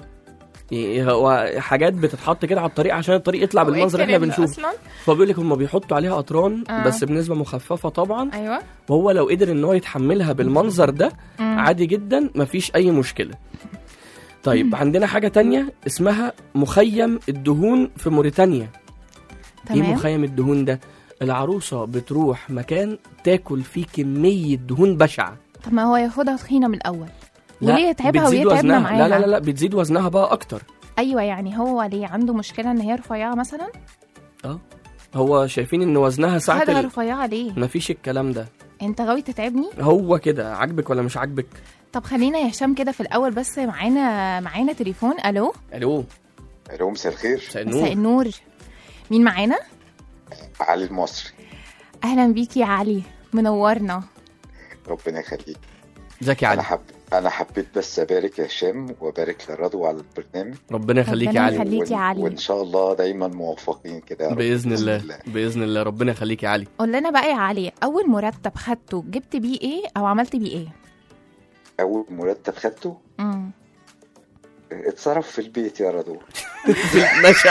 يعني هو حاجات بتتحط كده على الطريق عشان الطريق يطلع هو إيه بالمنظر اللي احنا الكلام ده بنشوفه. أصلاً؟ فبيقول لك هم بيحطوا عليها قطران آه. بس بنسبه مخففه طبعا. ايوه. وهو لو قدر ان هو يتحملها بالمنظر ده مم. عادي جدا مفيش اي مشكله. طيب مم. عندنا حاجه تانية اسمها مخيم الدهون في موريتانيا. تمام. ايه مخيم الدهون ده؟ العروسه بتروح مكان تاكل فيه كميه دهون بشعه. طب ما هو ياخدها تخينه من الاول لا، وليه يتعبها بتزيد ويتعبنا وزنها. معاها؟ لا لا لا بتزيد وزنها بقى اكتر. ايوه يعني هو ليه عنده مشكله ان هي رفيعه مثلا؟ اه هو شايفين ان وزنها ساعه خدها ال... رفيعه ليه؟ مفيش الكلام ده. انت غاوي تتعبني؟ هو كده عاجبك ولا مش عاجبك؟ طب خلينا يا هشام كده في الاول بس معانا معانا تليفون. الو الو الو مساء الخير. مساء مساء النور. النور. مين معانا؟ علي المصري. اهلا بيك يا علي، منورنا. ربنا يخليك. ازيك يا انا علي؟ حب انا حبيت بس ابارك يا هشام وابارك لرضوى على البرنامج. ربنا يخليك يا ربنا علي. يخليك. يا وإن- علي. وان شاء الله دايما موفقين كده يا رب. باذن الله باذن الله. ربنا يخليك يا علي. قول لنا بقى يا علي، اول مرتب خدته جبت بيه ايه او عملت بيه ايه؟ اول مرتب خدته امم اتصرف في البيت يا رضوى. ماشي.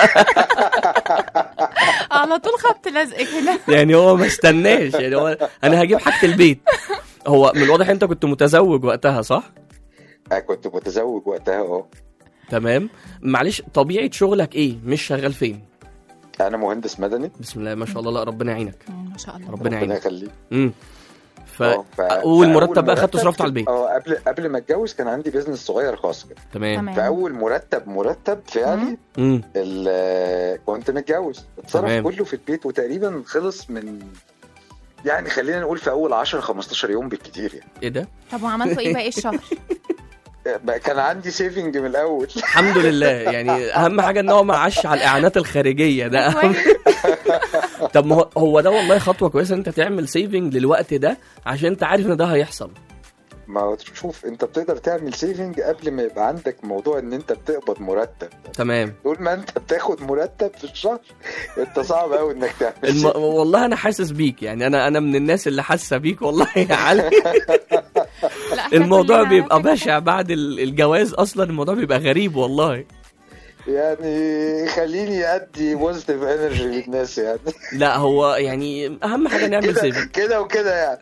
على طول خبط لزق كده. يعني هو ما استناش، يعني هو انا هجيب حاجه البيت. هو من الواضح انت كنت متزوج وقتها صح؟ انا كنت متزوج وقتها. اه تمام. معلش طبيعه شغلك ايه؟ مش شغال فين؟ انا مهندس مدني. بسم الله ما شاء الله. لا ربنا يعينك. مم، ما شاء الله. ربنا ربنا يعينك. يخليك. امم ف آه، ف- اول مرتب فأول بقى خدته مرتب صرفته على البيت. اه قبل قبل ما اتجوز كان عندي بيزنس صغير خاص كده. تمام. تمام. فاول مرتب مرتب فعلي امم ال- كنت متجوز. اتصرف تمام. كله في البيت وتقريبا خلص من يعني خلينا نقول في اول عشرة خمستاشر يوم بالكتير يعني. ايه ده؟ طب وعملتوا ايه باقي الشهر؟ بقى كان عندي سيفنج من الاول. الحمد لله. يعني اهم حاجه ان هو ما عاش على الاعانات الخارجيه ده أهم. كويس. طب ما هو هو ده والله خطوه كويسه انت تعمل سيفنج للوقت ده عشان انت عارف ان ده هيحصل. ما هو شوف انت بتقدر تعمل سيفنج قبل ما يبقى عندك موضوع ان انت بتقبض مرتب. تمام. طول ما انت بتاخد مرتب في الشهر انت صعب قوي انك تعمل الم... سيفنج. والله انا حاسس بيك، يعني انا انا من الناس اللي حاسه بيك والله يا علي. لا، إحنا الموضوع كلنا بيبقى على فكرة. بشع بعد ال- الجواز اصلا. الموضوع بيبقى غريب والله. يعني خليني ادي بوزيتيف انرجي للناس يعني. لا هو يعني اهم حاجه نعمل كده سيفنج. كده وكده يعني.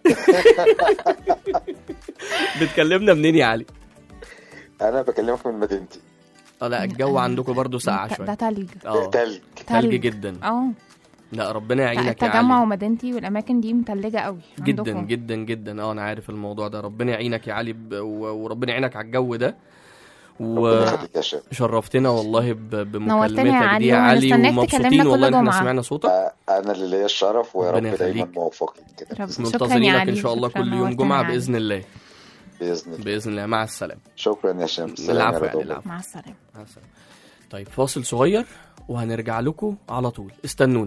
بتكلمنا منين يا علي؟ انا بكلمك من مدينتي. اه لا الجو عندكم برضو ساقع ده- شويه. ده تلج. اه تلج. تلج جدا. اه لا ربنا يعينك يا علي. التجمع ومدينتي والاماكن دي متلجه قوي جدا عندكم. جدا جدا اه انا عارف الموضوع ده. ربنا يعينك يا علي ب... وربنا يعينك على الجو ده. وشرفتنا والله بمكالمتك دي يا علي، ومبسوطين والله ان احنا سمعنا صوتك. انا اللي ليا الشرف، ويا رب دايما موفقين كده. منتظرينك ان شاء الله كل يوم جمعه باذن الله. باذن الله باذن الله. مع السلامه. شكرا يا شمس. العفو يا العفو. مع السلامه. مع السلامه. طيب فاصل صغير وهنرجع لكم على طول، استنونا.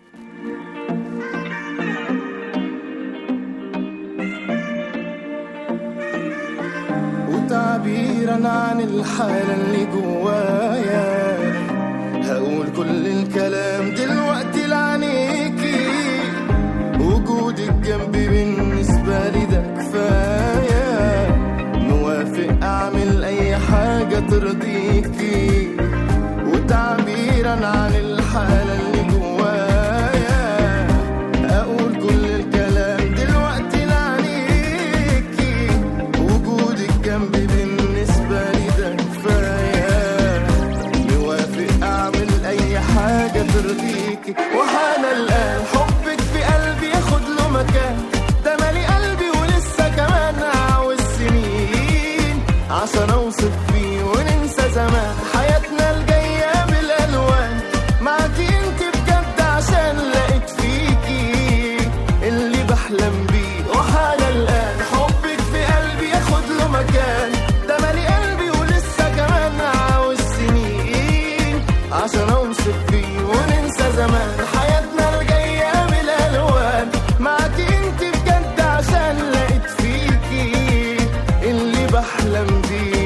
تعبيرا عن الحالة اللي جوايا هقول كل الكلام دلوقتي لعنيكي، وجودك جنبي بالنسبة لي ده كفاية، موافق أعمل أي حاجة ترضيكي. وتعبيرا عن الحالة اللي جوايا هقول كل الكلام دلوقتي لعنيكي، وجودك جنبي بالنسبة لي ده كفاية، موافق أعمل أي حاجة ترضيكي. وحان الآن حبك في قلبي ياخد له مكان، ده مالي قلبي ولسه كمان عاوز سنين عشان أوصف فيه وننسى زمان حياتنا الجاية بالألوان. معاكي انت بجد عشان لقيت فيكي اللي بحلم بيه. وحان الآن حبك في قلبي ياخد له مكان، ده مالي قلبي ولسه كمان عاوز سنين عشان أوصف فيه وننسى زمان حياتنا الجاية بالألوان. معاكي انت بجد عشان لقيت فيكي اللي بحلم بيه.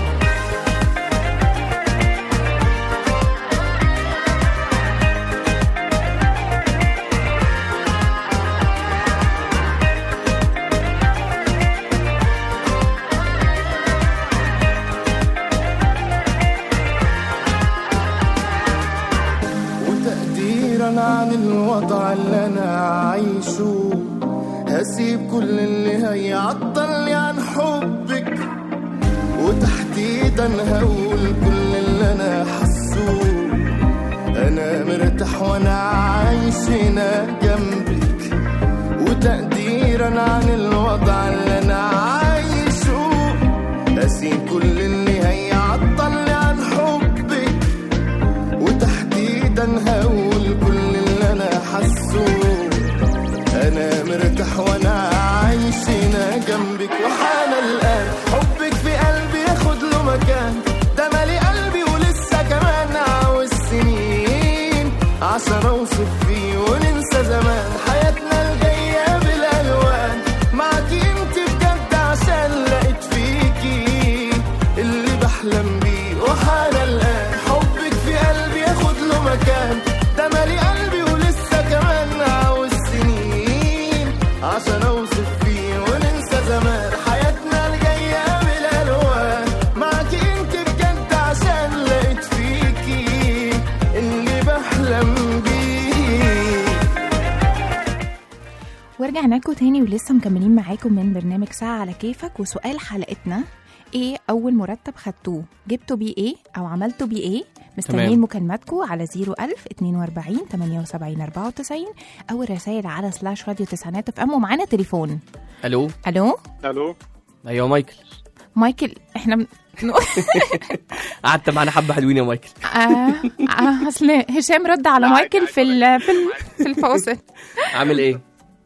وتقديرا عن الوضع اللي انا عايشه هسيب كل اللي هيعطلني عن حبك، وتحديدا هقول كل اللي انا حاسه. انا مرتاح وانا عايش هنا جنبك، وتقديرا عن الوضع اللي انا عايشه هسيب كل اللي هيعطلني عن حبك، وتحديدا هقول كل اللي انا حاسه. انا مرتاح وانا عايش هنا جنبك. وحان الان حبك في قلبي ياخد له مكان، ده مالي قلبي ولسه كمان عاوز سنين عشان اوصف فيه وننسى زمان حياتنا الجاية بالالوان. معاكي انت بجد عشان لقيت فيكي اللي بحلم بيه. وحان الان حبك في قلبي ياخد له مكان، ده مالي قلبي ولسه كمان عاوز سنين عشان اوصف فيه وننسى زمان حياتنا الجاية بالالوان. معاكي انت بجد عشان لقيت فيكي اللي بحلم بيه. ورجعنا لكم تاني ولسه مكملين معاكم من برنامج ساعة على كيفك. وسؤال حلقتنا ايه اول مرتب خدتوه؟ جبتوا بيه ايه او عملتوا بيه ايه؟ مستنيين مكالماتكم على صفر ألف اتنين وأربعين تمانية وسبعين أربعة وتسعين او الرسائل على سلاش راديو تسعينات اف ام. ومعانا تليفون. الو الو الو ايوه مايكل. مايكل احنا م... قعدت معانا حبه حلوين يا مايكل. اه اصل هشام رد على مايكل في ال... في ال... في الفاصل. عامل ايه؟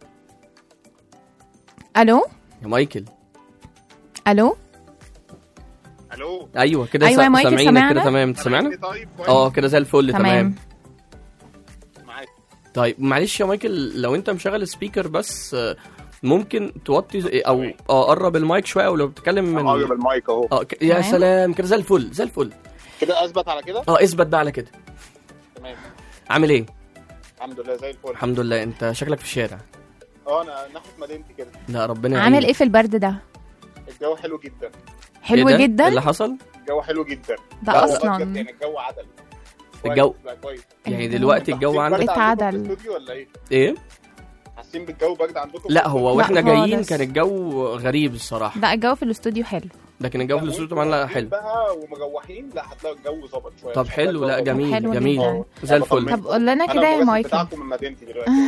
الو يا مايكل. الو الو ايوه كده. أيوة سامعينك كده تمام. سامعنا اه كده زي الفل. تمام, تمام. معاك. طيب معلش يا مايكل، لو انت مشغل سبيكر بس ممكن توطي او اه قرب المايك شويه، او لو بتتكلم من قرب المايك اهو. اه ك... يا سلام كده زي الفل زي الفل. كده اثبت على كده. اه اثبت بقى على كده. تمام. عامل ايه؟ الحمد لله زي الفل. الحمد لله. انت شكلك في الشارع. اه انا ناحيه مدينتي كده. لا ربنا عامل ايه في البرد ده؟ الجو حلو جدا. حلو إيه جدا. ايه اللي حصل؟ الجو حلو جدا ده اصلا يعني الجو عدل. الجو كويس. يعني دلوقتي الجو عندك اتعدل ولا ايه؟ ايه؟ حاسين بالجو برد عندكم؟ لا هو واحنا لا جايين خالص. كان الجو غريب الصراحه. لا الجو في الاستوديو حلو. لكن الجو في الاستوديو طبعا لا حلو بقى ومروحين، لا هتلاقي الجو ظبط شويه. طب حلو، لا جميل حلو جميل جداً. زي الفل. طب قول لنا كده يا مايكل بتاعكم من مدينتي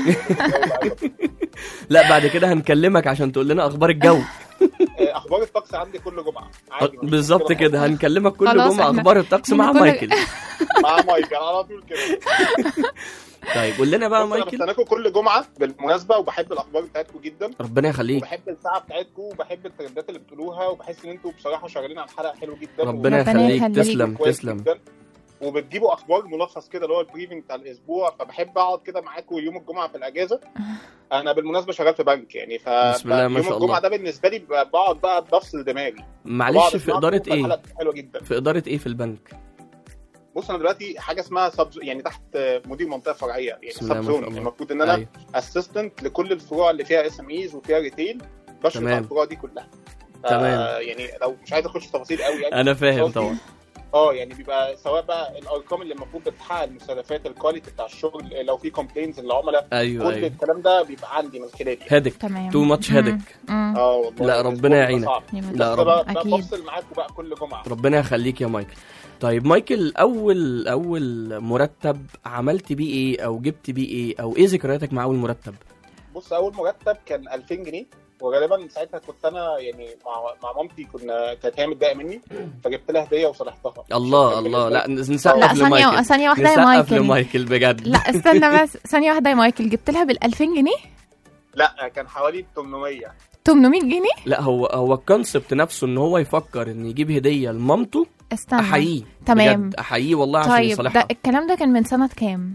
دلوقتي. لا بعد كده هنكلمك عشان تقول لنا اخبار الجو. اخبار الطقس عندي كل جمعه عادي بالظبط كده، هنكلمك كل جمعه اخبار الطقس مع مايكل. مع مايكل على طول كده. طيب قول لنا بقى مايكل. انا بستناكم كل جمعه بالمناسبه، وبحب الاخبار بتاعتكم جدا. ربنا يخليك. وبحب الساعه بتاعتكم، وبحب الترندات اللي بتقولوها، وبحس ان انتوا بصراحه شغالين على الحلقه حلو جدا. ربنا يخليك، تسلم تسلم. وبتجيبوا اخبار ملخص كده اللي هو البريفنج بتاع الاسبوع، فبحب اقعد كده معاكم يوم الجمعه في الاجازه. انا بالمناسبه شغال في بنك يعني، ف يوم الجمعه ده بالنسبه لي بقعد بقى بفصل دماغي. معلش في اداره ايه؟ حلوه جدا. في اداره ايه في البنك؟ بص انا دلوقتي حاجه اسمها سب، يعني تحت مدير منطقه فرعيه، يعني سب زون. المفروض ان انا أيوه. اسيستنت لكل الفروع اللي فيها اس ام ايز وفيها ريتيل، بشرف على الفروع دي كلها. تمام. يعني لو مش عايز اخش تفاصيل قوي يعني انا فاهم طبعا. اه يعني بيبقى سواء بقى الارقام اللي المفروض بتحقق المستهدفات، الكواليتي بتاع الشغل، لو في كومبلينز للعملاء، أيوة كل أيوة. الكلام ده بيبقى عندي من خلالي. هدك تو ماتش هدك. اه والله. لا ربنا يعينك. لا ربنا بفصل معاكم بقى كل جمعه. ربنا يخليك يا مايكل. طيب مايكل، اول اول مرتب عملت بيه ايه او جبت بيه ايه، او ايه ذكرياتك مع اول مرتب؟ بص اول مرتب كان ألفين جنيه، وغالبا ساعتها كنت انا يعني مع مع مامتي، كنا كانت هي متضايقه مني، فجبت لها هديه وصالحتها. الله الله. لا نسقف لا ثانيه ثانيه واحده يا مايكل. نسقف لمايكل بجد. لا استنى بس ثانيه واحده يا مايكل، جبت لها بال ألفين جنيه؟ لا كان حوالي ثمانمية ثمانمية جنيه. لا هو هو الكونسبت نفسه ان هو يفكر ان يجيب هديه لمامته. استنى احييه تمام، احييه والله عشان طيب يصالحها. ده الكلام ده كان من سنه كام؟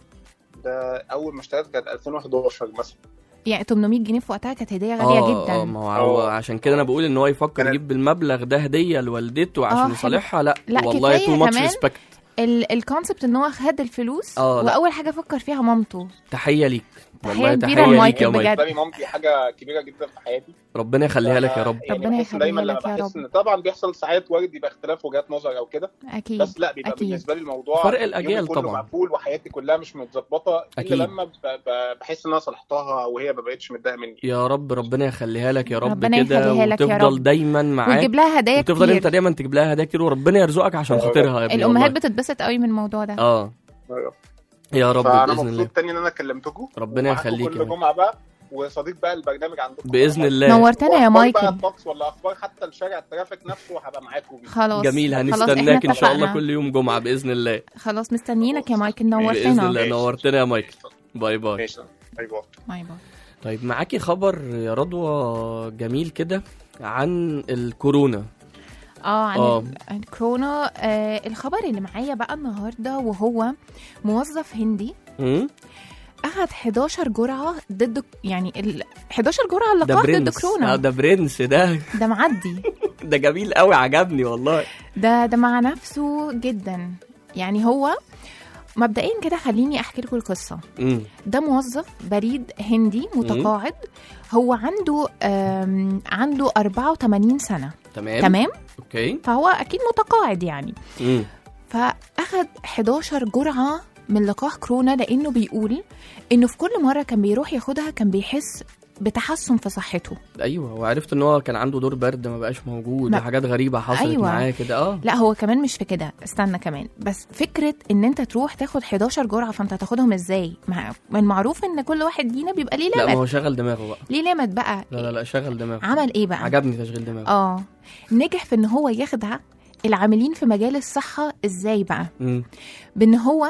ده اول ما اشتغلت كانت ألفين وحداشر مثلا. يعني ثمانمية جنيه في وقتها كانت هديه غاليه آه جدا. اه ما هو عشان كده انا بقول ان هو يفكر يجيب بالمبلغ ده هديه لوالدته عشان يصالحها. لا, لا والله تو ماتش ريسبكت. الكونسبت ان هو خد الفلوس واول لا. حاجه فكر فيها مامته. تحيه ليك تحيه كبيره لمايكل بجد. مامتي حاجه كبيره جدا في حياتي، ربنا يخليها لك يا رب. يعني ربنا يخليها لك يا رب. طبعا بيحصل ساعات وارد يبقى اختلاف وجهات نظر او كده، اكيد بس لا بيبقى أكيد. بالنسبه لي الموضوع فرق الاجيال طبعا مقفول، وحياتي كلها مش متظبطه الا لما بحس ان انا صلحتها وهي ما بقتش متضايقه مني. يا رب ربنا يخليها لك يا رب كده، وتفضل دايما معاك وتجيب لها هدايا كتير، وتفضل انت دايما تجيب لها هدايا كتير، وربنا يرزقك عشان خاطرها يا ابني. الامهات بتتبسط قوي من الموضوع ده. اه يا رب باذن الله. انا مبسوط تاني ان انا كلمتكم، ربنا يخليك كل جمعه بقى، وصديق بقى البرنامج عندكم باذن الله. نورتنا يا مايكل. بقى الطقس ولا اخبار حتى الشارع الترافيك نفسه هبقى معاكم بيه. خلاص جميل، هنستناك ان شاء الله كل يوم جمعه باذن الله. خلاص مستنيينك يا مايكل، نورتنا باذن الله. نورتنا يا مايكل. باي باي. ماشي باي باي. باي باي. طيب معاكي خبر يا رضوى جميل كده عن الكورونا. اه عن أوه. الكورونا. آه الخبر اللي معايا بقى النهارده وهو موظف هندي امم اخذ حداشر جرعه ضد، يعني ال حداشر جرعه لقاح ضد كورونا. اه ده برنس ده ده معدي. ده جميل قوي، عجبني والله. ده ده مع نفسه جدا. يعني هو مبدئيا كده خليني احكي لكم القصه. مم. ده موظف بريد هندي متقاعد. مم. هو عنده عنده أربعة وثمانين سنه. تمام تمام اوكي. فهو اكيد متقاعد يعني. مم. فاخد حداشر جرعه من لقاح كورونا، لانه بيقول انه في كل مره كان بيروح ياخدها كان بيحس بتحسن في صحته. ايوه، وعرفت ان هو كان عنده دور برد ما بقاش موجود، وحاجات غريبه حصلت أيوة. معاه كده. اه لا هو كمان مش في كده، استنى كمان، بس فكره ان انت تروح تاخد حداشر جرعه، فانت تاخدهم ازاي؟ من المعروف ان كل واحد لينا بيبقى ليه ليميت. لا ما هو شغل دماغه بقى. ليه ليميت بقى. لا لا لا شغل دماغه. عمل ايه بقى؟ عجبني تشغيل دماغه. اه نجح في ان هو يخدع العاملين في مجال الصحه. ازاي بقى؟ م. بان هو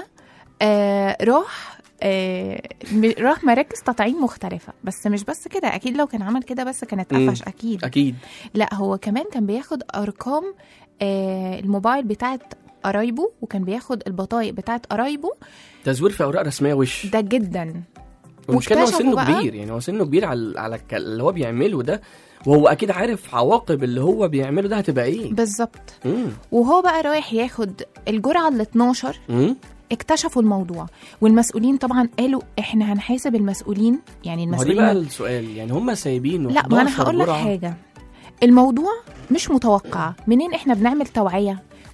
آه راح آه راح مراكز تطعيم مختلفة. بس مش بس كده، أكيد لو كان عمل كده بس كانت قفش. أكيد أكيد. لا هو كمان كان بياخد أرقام آه الموبايل بتاعت قرايبه، وكان بياخد البطايق بتاعت قرايبه. تزوير في أوراق رسمية وش ده جدا. ومشكلة هو سنه كبير، يعني هو سنه كبير على على اللي هو بيعمله ده، وهو أكيد عارف عواقب اللي هو بيعمله ده هتبقى إيه بالظبط. وهو بقى رايح ياخد الجرعة ال اتناشر. مم. اكتشفوا الموضوع، والمسؤولين طبعا قالوا احنا هنحاسب المسؤولين. يعني المسؤولين ما دي بقى السؤال، يعني هم سايبينه. لا ما انا هقول لك حاجه، الموضوع مش متوقع. منين احنا بنعمل توعيه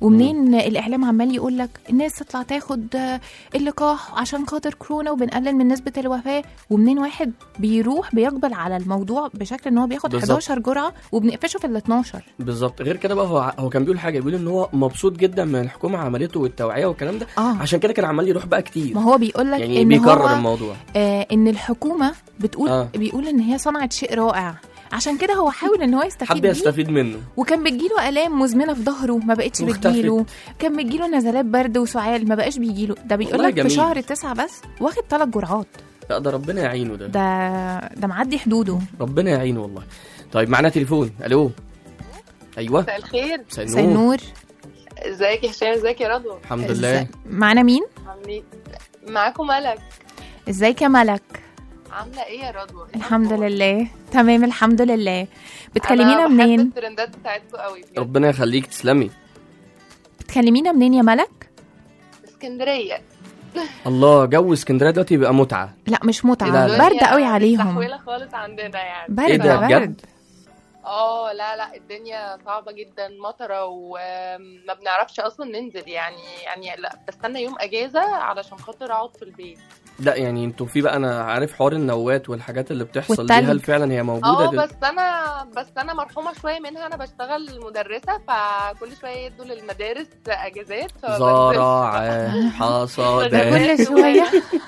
ومنين م. الاعلام عمال يقول لك الناس تطلع تاخد اللقاح عشان خاطر كورونا وبنقلل من نسبه الوفاه، ومنين واحد بيروح بيقبل على الموضوع بشكل ان هو بياخد بالزبط. حداشر جرعه وبنقفشه في ال اتناشر. بالظبط. غير كده بقى هو هو كان بيقول حاجه، بيقول ان هو مبسوط جدا من الحكومه عملته والتوعيه والكلام ده. آه. عشان كده كان عمال يروح بقى كتير. ما هو بيقول لك يعني ان بيكرر هو الموضوع آه ان الحكومه بتقول آه. بيقول ان هي صنعت شيء رائع، عشان كده هو حاول ان هو يستفيد حب يستفيد منه. وكان بتجيله الام مزمنه في ظهره ما بقتش بتجيله، كان بتجيله نزلات برد وسعال ما بقاش بيجيله. ده بيقول لك في شهر تسعة بس واخد ثلاث جرعات. لا ده ربنا يعينه، ده ده ده معدي حدوده، ربنا يعينه والله. طيب معنا تليفون. الو. ايوه مساء الخير. مساء النور. ازيك يا هشام؟ ازيك يا رضوى؟ الحمد لله. معنا مين؟ عاملين معاكم ملك. ازيك يا ملك؟ عامله ايه يا رضوى؟ الحمد لله تمام الحمد لله. بتكلمينا منين؟ انا بحب الترندات بتاعتكم قوي. ربنا يخليك تسلمي. بتكلمينا منين يا ملك؟ اسكندريه. الله، جو اسكندريه دلوقتي بيبقى متعه. لا مش متعه، برد قوي عليهم. تحويله خالص عندنا يعني. برد. ايه ده بجد؟ اه لا لا الدنيا صعبه جدا، مطره وما بنعرفش اصلا ننزل يعني يعني لا بستنى يوم اجازه علشان خاطر اقعد في البيت. لا يعني انتوا في بقى، انا عارف حوار النوات والحاجات اللي بتحصل دي، هل فعلا هي موجوده؟ اه بس انا بس انا مرحومه شويه منها، انا بشتغل مدرسه فكل شويه يدوا للمدارس اجازات. زراعه حصادات كل شويه.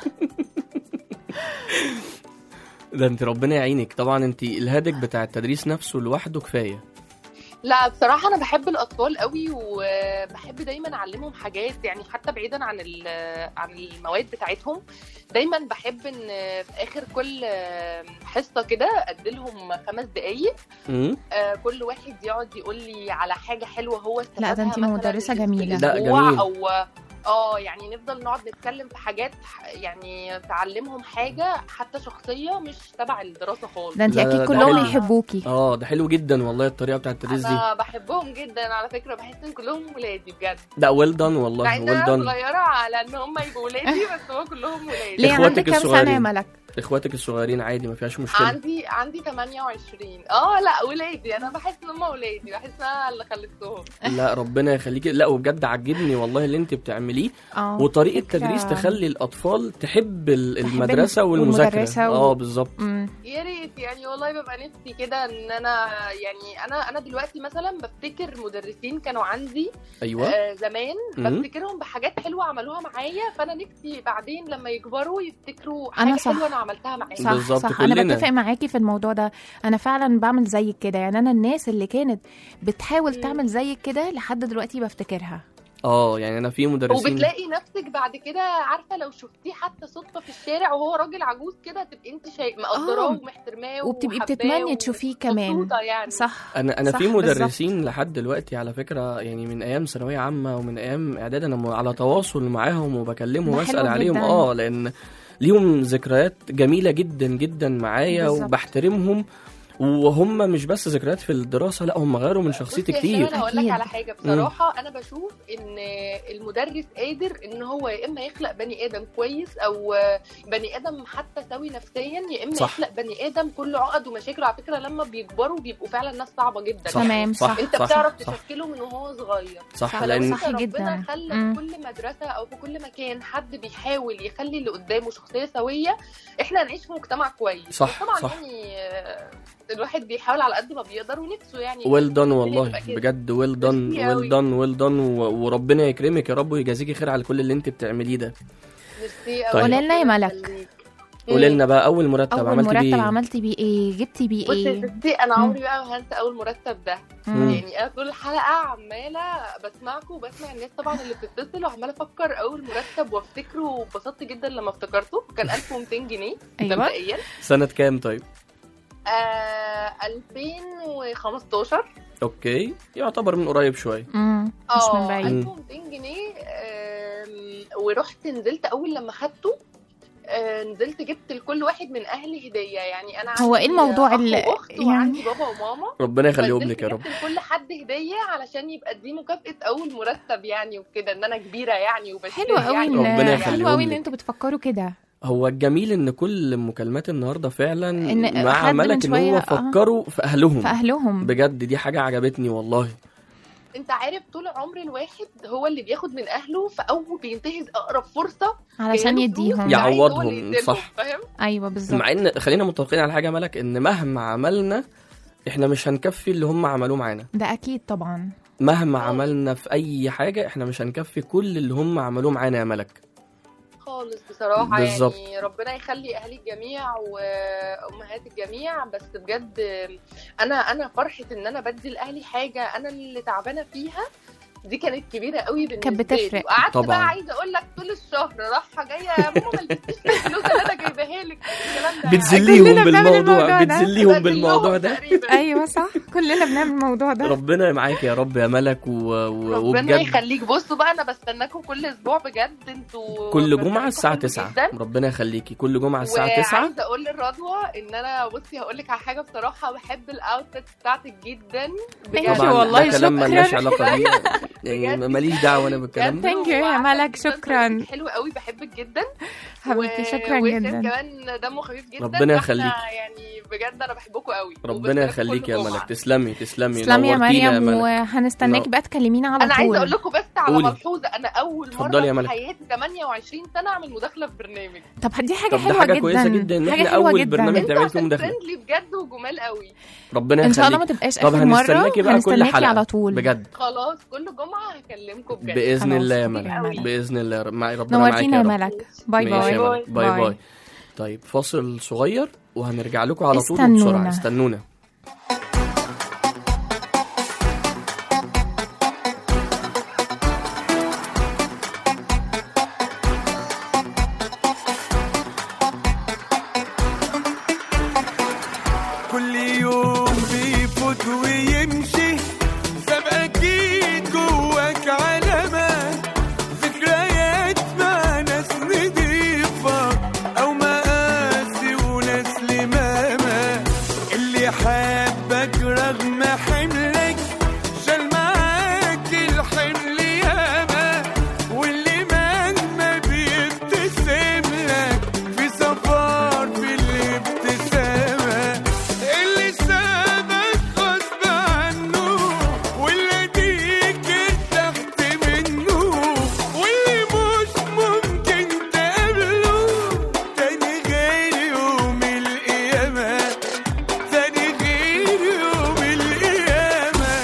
ده انت ربنا يعينك. طبعا انت الهدف بتاع التدريس نفسه لوحده كفايه. لا بصراحه انا بحب الاطفال قوي وبحب دايما اعلمهم حاجات يعني، حتى بعيدا عن عن المواد بتاعتهم. دايما بحب ان في اخر كل حصه كده اديلهم خمس دقايق آه كل واحد يقعد يقول لي على حاجه حلوه هو استفادها. لا ده انت مدرسه جميله. لا جميل. او اه يعني نفضل نقعد نتكلم في حاجات يعني تعلمهم حاجه حتى شخصيه مش تبع الدراسه خالص. ده انت اكيد كلهم يحبوكي. اه ده حلو جدا والله الطريقه بتاعه التدريس دي. انا بحبهم جدا على فكره، بحس ان كلهم ولادي بجد. لا ويل دان والله، ويل دان. انا صغيره على ان هم يبقوا ولادي بس هو كلهم ولادي. ليه عندك كام سنه يا ملك؟ اخواتك الصغيرين عادي ما فيهاش مشكله. عندي عندي ثمانية وعشرين. اه لا ولادي، انا بحس ان هم ولادي، بحس ان انا اللي خلفتهم. لا ربنا يخليكي. لا وبجد عجبني والله اللي انت بتعمليه، وطريقه التدريس تخلي الاطفال تحب المدرسه والمذاكره. اه بالظبط. يا ريت يعني والله ببقى نفسي كده ان انا يعني انا انا دلوقتي مثلا بفتكر مدرسين كانوا عندي ايوه آه زمان، بفتكرهم بحاجات حلوه عملوها معايا، فانا نفسي بعدين لما يكبروا يفتكروا حاجه حلوه انا عملتها معاك. صح صح كلنا. انا بتفق معاكي في الموضوع ده، انا فعلا بعمل زيك كده يعني. انا الناس اللي كانت بتحاول تعمل زيك كده لحد دلوقتي بفتكرها. اه يعني انا في مدرسين وبتلاقي نفسك بعد كده عارفه لو شفتيه حتى صدفه في الشارع وهو راجل عجوز كده تبقي انت شيء مقدراه ومحترماه وبتبقي بتتمني تشوفيه كمان يعني. صح. انا انا صح في مدرسين بالزبط. لحد دلوقتي على فكره يعني من ايام ثانويه عامه ومن ايام اعداد انا على تواصل معاهم وبكلمهم واسال عليهم. اه لان ليهم ذكريات جميله جدا جدا معايا وبحترمهم، وهم مش بس ذكريات في الدراسه، لا هم غيروا من شخصيتي كتير. انا هقول لك على حاجه بصراحه. م. انا بشوف ان المدرس قادر ان هو يا اما يخلق بني ادم كويس او بني ادم حتى سوي نفسيا، يا اما صح. يخلق بني ادم كله عقد ومشاكل. على فكره لما بيكبروا بيبقوا فعلا ناس صعبه جدا. تمام صح. انت صح. بتعرف صح. تشكله من وهو صغير. صح. لان صح ربنا خلى في كل مدرسه او في كل مكان حد بيحاول يخلي اللي قدامه شخصيه سويه، احنا نعيش في مجتمع كويس. صح. طبعا صح. يعني الواحد بيحاول على قد ما بيقدر ونفسه يعني. ويل دان والله بجد، ويل دان ويل دان ويل دان وربنا يكرمك يا رب ويجازيكي خير على كل اللي انت بتعمليه ده. ميرسي. قولي لنا يا ملك، قولي لنا بقى اول مرتب أول عملتي مرتب بيه عملتي بيه ايه؟ جبتي بيه ايه؟ بصي ستي انا عمري بقى ما هنسى اول مرتب ده. مم. يعني انا طول الحلقه عماله بسمعكم وبسمع الناس طبعا اللي بتتصل وعماله افكر اول مرتب وافتكره، وبسطت جدا لما افتكرته. كان ألف ومئتين جنيه مبدئيا. سنه كام طيب؟ آه ألفين وخمستاشر. اوكي يعتبر من قريب شويه. امم مش من بعيد. ألف ومئتين جنيه. آه ورحت نزلت اول لما خدته آه نزلت جبت لكل واحد من اهلي هديه. يعني انا هو ايه الموضوع اللي يعني وعندي بابا وماما، ربنا يخليهم لك يا رب. جبت لكل حد هديه علشان يبقى دي مكافاه اول مرتب يعني وكده، ان انا كبيره يعني وبس. حلوه قوي يعني ربنا حلوه قوي ان انتوا بتفكروا كده. هو الجميل ان كل مكالمات النهارده فعلا إن مع ملك ان هو فكروا في اهلهم في اهلهم بجد. دي حاجه عجبتني والله. انت عارف طول عمر الواحد هو اللي بياخد من اهله فاول بينتهز اقرب فرصه علشان يديهم يعوضهم، صح؟ فاهم؟ ايوه بالظبط. مع ان خلينا متفقين على حاجه ملك، ان مهما عملنا احنا مش هنكفي اللي هم عملوه معانا. ده اكيد طبعا. مهما عملنا في اي حاجه احنا مش هنكفي كل اللي هم عملوه معانا يا ملك خالص بصراحه. بالزبط. يعني ربنا يخلي اهلي الجميع وامهات الجميع، بس بجد انا انا فرحه ان انا بدي لاهلي حاجه انا اللي تعبانه فيها دي كانت كبيره قوي بالنسبه لي. كانت بتفرق. وقعدت بقى عايزه اقول لك طول الشهر رايحه جايه يا ماما ما لبستيش الفلوس اللي انا جايباها لك الكلام ده. بتذليهم بالموضوع، بتذليهم بالموضوع ده. ايوه صح، كلنا بنعمل الموضوع ده. ربنا معاك يا رب يا ملك. و... ربنا يخليك. بصوا بقى انا بستناكم كل اسبوع بجد، انتوا كل جمعه الساعه تسعة. ربنا يخليكي. كل جمعه الساعه تسعة. وعايزه اقول للرضوى ان انا بصي هقول لك على حاجه بصراحه، بحب الاوتفيت بتاعتك جدا بجد والله. شكرا. كلام مالناش علاقه بيه يعني، ماليش دعوه انا بالكلام ده. ثانك يو يا ملك، شكرا. حلو قوي، بحبك جدا حبيبتي. شكرا جدا. كمان دمه خفيف جدا. ربنا يخليك. يعني بجد انا بحبكم قوي. ربنا يخليك يا ملك. تسلمي تسلمي تسلمي يا مريم، وهنستناكي بقى تكلمينا على طول. انا عايزه اقول لكم بس على قولي. ملحوظه، انا اول مره في حياتي ثمانية وعشرين سنه اعمل مداخله في برنامج. طب دي حاجه طب حلوه حاجة جدا. كويسه جدا ان احنا اول برنامج تعمل فيه مداخله. فريندلي بجد وجمال قوي. ربنا يخليك. ان شاء الله ما تبقاش طب اخر مره. هنستناكي بقى كل حلقه على طول بجد. خلاص كل جمعه هكلمكم بجد باذن الله يا ملك. باذن الله. ربنا معاك نورتينا يا ملك. باي باي. باي باي, باي. طيب فاصل صغير وهنرجع لكم على طول بسرعه. استنونا. كل يوم بيفوت ويمشي سابقة أكيد جواك علامة، ذكريات مع ناس نضيفة أو مقاسي وناس لمامة. اللي حابك رغم حملك شال معاك الحمل ياما، واللي مهما بيبتسم لك في سفر في الابتسامة، اللي سابك غصب عنه واللي ديك ارتحت منه، واللي مش ممكن تقابله تاني غير يوم القيامة، تاني غير يوم القيامة.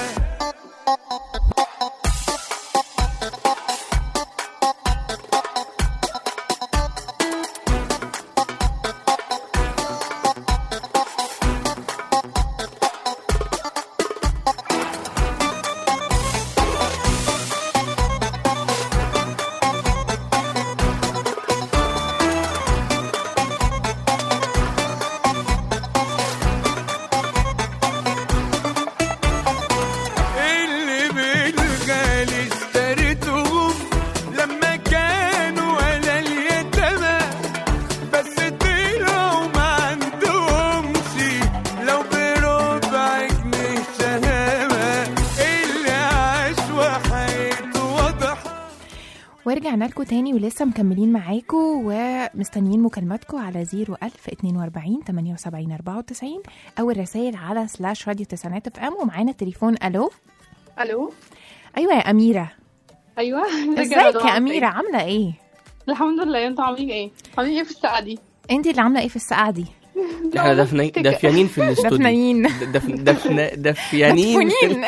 اللي بالغالي اشتريتهم لما كانوا ولا اليتامى، بس طلعوا ما عندهمش لو بربع جنيه شهامة، اللي عاش وحياته واضح. ورجعنا لكم تاني ولسه مكملين معاكم ومستنيين مكالماتكم على زيرو ألف اتنين وأربعين تمانية وسبعين أربعة وتسعين أو الرسائل على سلاش راديو تسعينات اف ام. ومعانا التليفون. ألو. الو. أيوة يا أميرة. ايوه ازيك يا أميرة؟ عاملة ايه؟ الحمد لله. انتوا عاملين ايه؟ عاملين ايه في الساعه دي؟ انت اللي عاملة ايه في الساعة دي؟ احنا دفنين دفيانين في الاستوديو. دفنين دفن دفن دفيانين. مدفونين.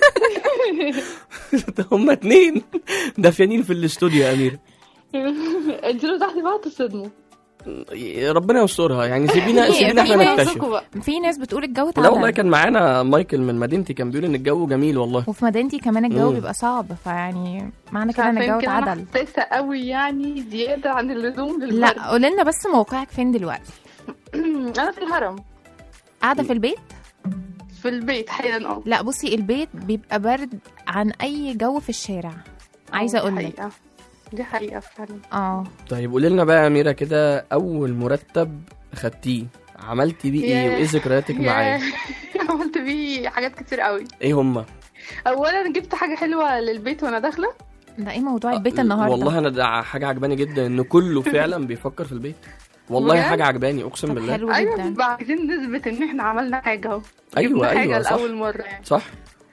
هم اتنين دفيانين في الاستوديو يا أميرة. انزلوا تحت بقى تصدموا. ربنا يسترها يعني. سيبينا سيبينا احنا نكتشف. في ناس بتقول الجو تعبان. لا والله كان معانا مايكل من مدينتي كان بيقول ان الجو جميل والله. وفي مدينتي كمان الجو بيبقى صعب، فيعني معنى كده ان الجو اتعدل. حساسه قوي يعني زياده عن اللزوم للبرد. لا قولي لنا بس موقعك فين دلوقتي؟ انا في الهرم. قاعده في البيت؟ في البيت حالا. اه لا بصي البيت بيبقى برد عن اي جو في الشارع، عايزه اقول لك. دي حقيقه فعلا. اه طيب قولي لنا بقى يا أميرة كده، اول مرتب خدتيه عملتي بيه ايه وايه ذكرياتك معاه؟ عملت بيه حاجات كتير قوي. ايه هما؟ اولا جبت حاجه حلوه للبيت وانا داخله. ده ايه موضوع البيت النهارده؟ والله انا ده حاجه عجباني جدا ان كله فعلا بيفكر في البيت. والله حاجه عجباني اقسم بالله. حلو ايوه جدا. عايزين نثبت ان احنا عملنا حاجه اهو. ايوه ايوه حاجه صح. لاول مره يعني. صح.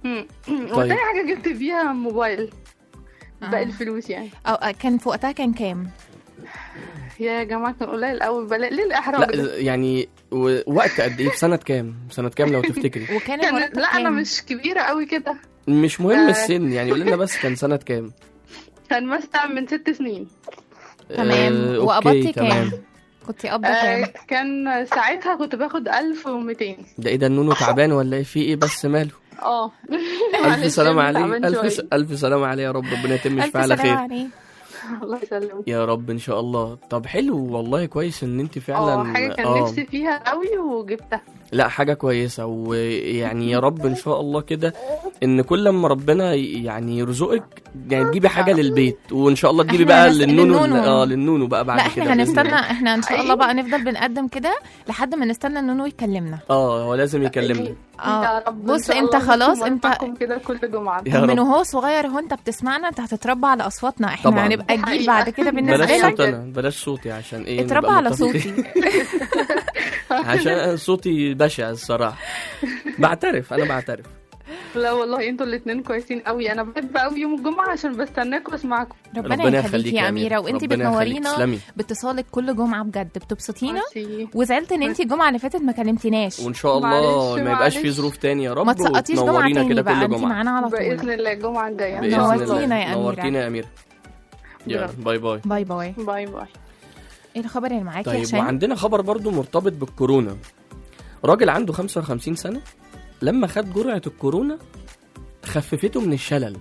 وتاني حاجه جبت بيها موبايل باقي الفلوس يعني. اه كان في وقتها كان كام يا جماعه؟ كان قليل قوي. بلا ليه الاحراج لا ده؟ يعني وقت قد ايه؟ في سنه كام؟ سنه كام لو تفتكري؟ وكان كان لا انا مش كبيره قوي كده، مش مهم السن يعني، قول لنا بس كان سنه كام؟ كان مثلا من ست سنين. تمام. آه وقبضتي كام؟ كنت قبضة كام؟ آه كان ساعتها كنت باخد ألف ومئتين. ده ايه ده؟ النونو تعبان ولا ايه؟ في ايه بس ماله؟ اه الف سلامه عليه. الف الف سلامه عليه يا رب، ربنا يتم شفاعه على خير. الله يسلمك يا رب ان شاء الله. طب حلو والله، كويس ان انت فعلا اه حاجه كان آه. نفسي فيها قوي وجبتها. لا حاجه كويسه، ويعني يا رب ان شاء الله كده ان كل ما ربنا يعني يرزقك يعني تجيبي حاجه للبيت، وان شاء الله تجيبي بقى للنونو. اه للنونو بقى بعد كده. لا احنا هنستنى، احنا ان شاء الله بقى نفضل بنقدم كده لحد ما نستنى النونو يكلمنا. اه هو لازم يكلمنا. اه بص انت خلاص انت كده كل جمعه من وهو صغير اهو انت بتسمعنا، انت هتتربى على اصواتنا، احنا هنبقى جيل بعد كده بالنسبه لك. بلاش صوت انا، بلاش صوتي عشان ايه؟ اتربى على صوتي عشان صوتي بشع الصراحه. بعترف انا بعترف. لا والله انتوا الاثنين كويسين قوي. انا بحب قوي يوم الجمعه عشان بستناكم واسمعكم. ربنا, ربنا يخليك يا اميره، وانتي بتنورينا باتصالك كل جمعه بجد بتبسطينا. وزعلت ان انتي الجمعه اللي فاتت ما كلمتيناش، وان شاء الله ما يبقاش في ظروف تاني يا رب. ما تسقطيش جمعه تاني كده بقى، انتي معانا على طول باذن الله. الجمعه الجايه نورتينا يا اميره. نورتينا يا اميره. يلا باي باي باي باي باي باي. ايه الخبر اللي معاكي طيب يا هشام؟ وعندنا خبر برضو مرتبط بالكورونا. راجل عنده خمسة وخمسين سنه لما خد جرعه الكورونا خففته من الشلل.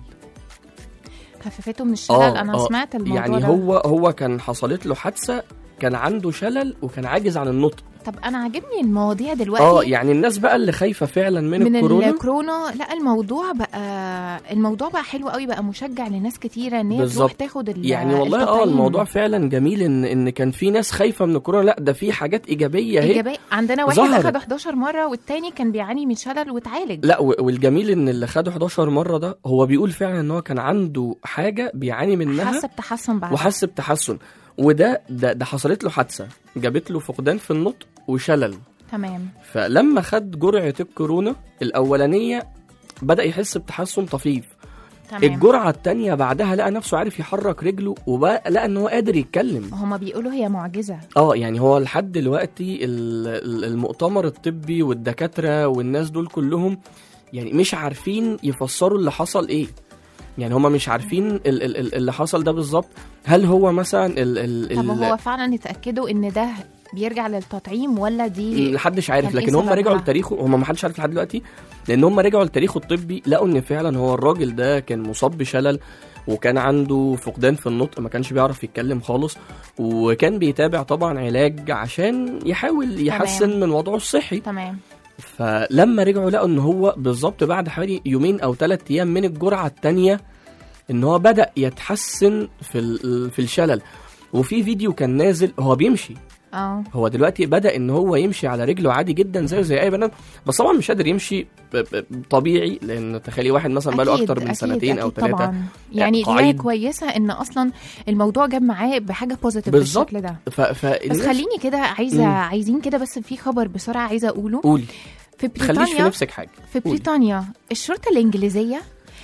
خففته من الشلل؟ آه انا آه سمعت الموضوع يعني ده. هو هو كان حصلت له حادثه، كان عنده شلل وكان عاجز عن النطق. طب انا عاجبني المواضيع دلوقتي. اه يعني الناس بقى اللي خايفه فعلا من, من الكورونا. من الكورونا لا الموضوع بقى الموضوع بقى حلو قوي، بقى مشجع لناس كتيره ان هي تروح تاخد يعني والله اه الموضوع فعلا جميل ان ان كان في ناس خايفه من الكورونا. لا ده في حاجات ايجابيه اهي. ايجابيه. عندنا واحد اخد احداشر مره والتاني كان بيعاني من شلل واتعالج. لا والجميل ان اللي خد احداشر مره ده هو بيقول فعلا ان هو كان عنده حاجه بيعاني منها، حس بتحسن بعد وحس بتحسن. وده ده, ده حصلت له حادثه جابت له فقدان في النطق وشلل. تمام. فلما خد جرعه الكورونا الاولانيه بدا يحس بتحسن طفيف. تمام. الجرعه الثانيه بعدها لقى نفسه عارف يحرك رجله، وبقى لقى ان هو قادر يتكلم. هما بيقولوا هي معجزه. اه يعني هو لحد دلوقتي المؤتمر الطبي والدكاتره والناس دول كلهم يعني مش عارفين يفسروا اللي حصل ايه. يعني هما مش عارفين اللي حصل ده بالظبط. هل هو مثلا ال ال طب هو فعلا يتاكدوا ان ده بيرجع للتطعيم ولا دي؟ محدش عارف، لكن هم رجعوا لتاريخه. هم محدش عارف لحد دلوقتي، لان هم رجعوا لتاريخه الطبي لقوا ان فعلا هو الراجل ده كان مصاب بشلل وكان عنده فقدان في النطق، ما كانش بيعرف يتكلم خالص، وكان بيتابع طبعا علاج عشان يحاول يحسن تمام. من وضعه الصحي. تمام. فلما رجعوا لقوا ان هو بالظبط بعد حوالي يومين او ثلاث ايام من الجرعه الثانيه ان هو بدا يتحسن في في الشلل. وفي فيديو كان نازل هو بيمشي. اه هو دلوقتي بدا ان هو يمشي على رجله عادي جدا زي زي اي بني ادم، بس طبعا مش قادر يمشي طبيعي، لان تخيلي واحد مثلا بقاله اكتر من أكيد سنتين او ثلاثه. طبعا يعني دي حاجه كويسه ان اصلا الموضوع جاب معاه بحاجه بوزيتيف بالشكل ده. ف... ف... بس خليني كده عايزه مم. عايزين كده بس في خبر بسرعه عايزه اقوله. قولي. في بريطانيا خليش في نفسك حاجه. في بريطانيا الشرطه الانجليزيه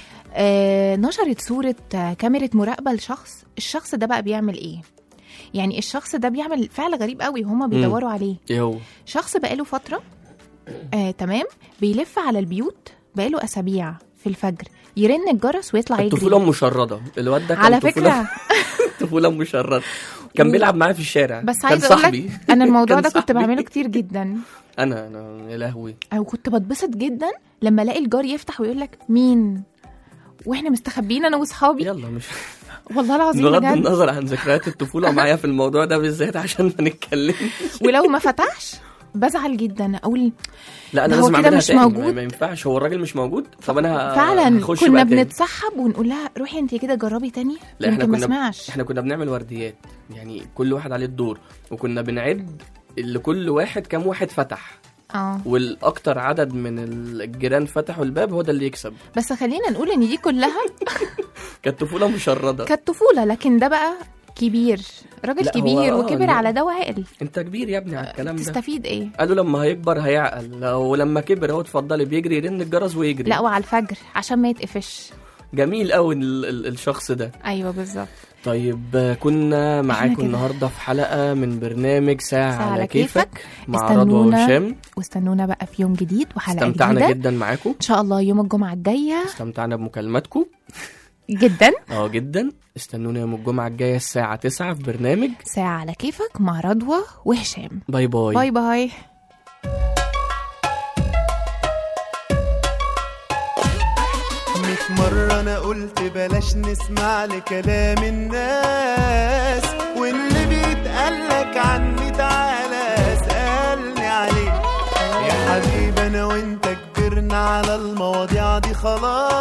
آه نشرت صوره آه كاميرا مراقبه لشخص. الشخص ده بقى بيعمل ايه؟ يعني الشخص ده بيعمل فعل غريب قوي هما بيدوروا مم. عليه. ايه هو؟ شخص بقاله فتره آه تمام بيلف على البيوت بقاله اسابيع في الفجر، يرن الجرس ويطلع يجري. الطفوله مشرده الواد ده. على فكره طفوله مشرده كان و... بيلعب معايا في الشارع. بس عايزه اقول لك انا الموضوع ده كنت بعمله كتير جدا. انا انا يا لهوي. او كنت بتبسط جدا لما الاقي الجار يفتح ويقول لك مين، واحنا مستخبيين انا واصحابي. يلا مش والله العظيم بغض النظر عن ذكريات الطفوله معايا في الموضوع ده بالذات عشان ما نتكلمش. ولو ما فتحش بزعل جدا اقول لا انا لازم اعملها تاني. موجود. ما ينفعش، هو الراجل مش موجود. طب انا فعلا كنا بنتسحب ونقول لها روحي انت كده جربي تاني. لا احنا كنا ما احنا كنا بنعمل ورديات، يعني كل واحد عليه الدور، وكنا بنعد لكل واحد كام واحد فتح. اه والاكتر عدد من الجيران فتحوا الباب هو ده اللي يكسب. بس خلينا نقول ان دي كلها كانت طفوله مشرده. كانت طفوله، لكن ده بقى كبير، راجل كبير وكبر على ده وعقل. انت كبير يا ابني على الكلام ده. تستفيد ايه؟ قالوا لما هيكبر هيعقل، ولما كبر اهو اتفضلي بيجري يرن الجرس ويجري. لا وعلى الفجر عشان ما يتقفش. جميل قوي الشخص ده. ايوه بالظبط. طيب كنا معاكم النهارده في حلقه من برنامج ساعه, ساعة على كيفك, كيفك. مع رضوى وهشام. واستنونا بقى في يوم جديد وحلقه جديده. استمتعنا جدا معاكم ان شاء الله يوم الجمعه الجايه. استمتعنا بمكالماتكم جدا. اه جدا. استنونا يوم الجمعه الجايه الساعه تسعة في برنامج ساعه على كيفك مع رضوى وهشام. باي باي. باي باي. مية مرة أنا قلت بلاش نسمع لكلام الناس، واللي بيتقالك عني تعالى اسألني عليه. يا حبيبي أنا وإنت كبرنا على المواضيع دي خلاص،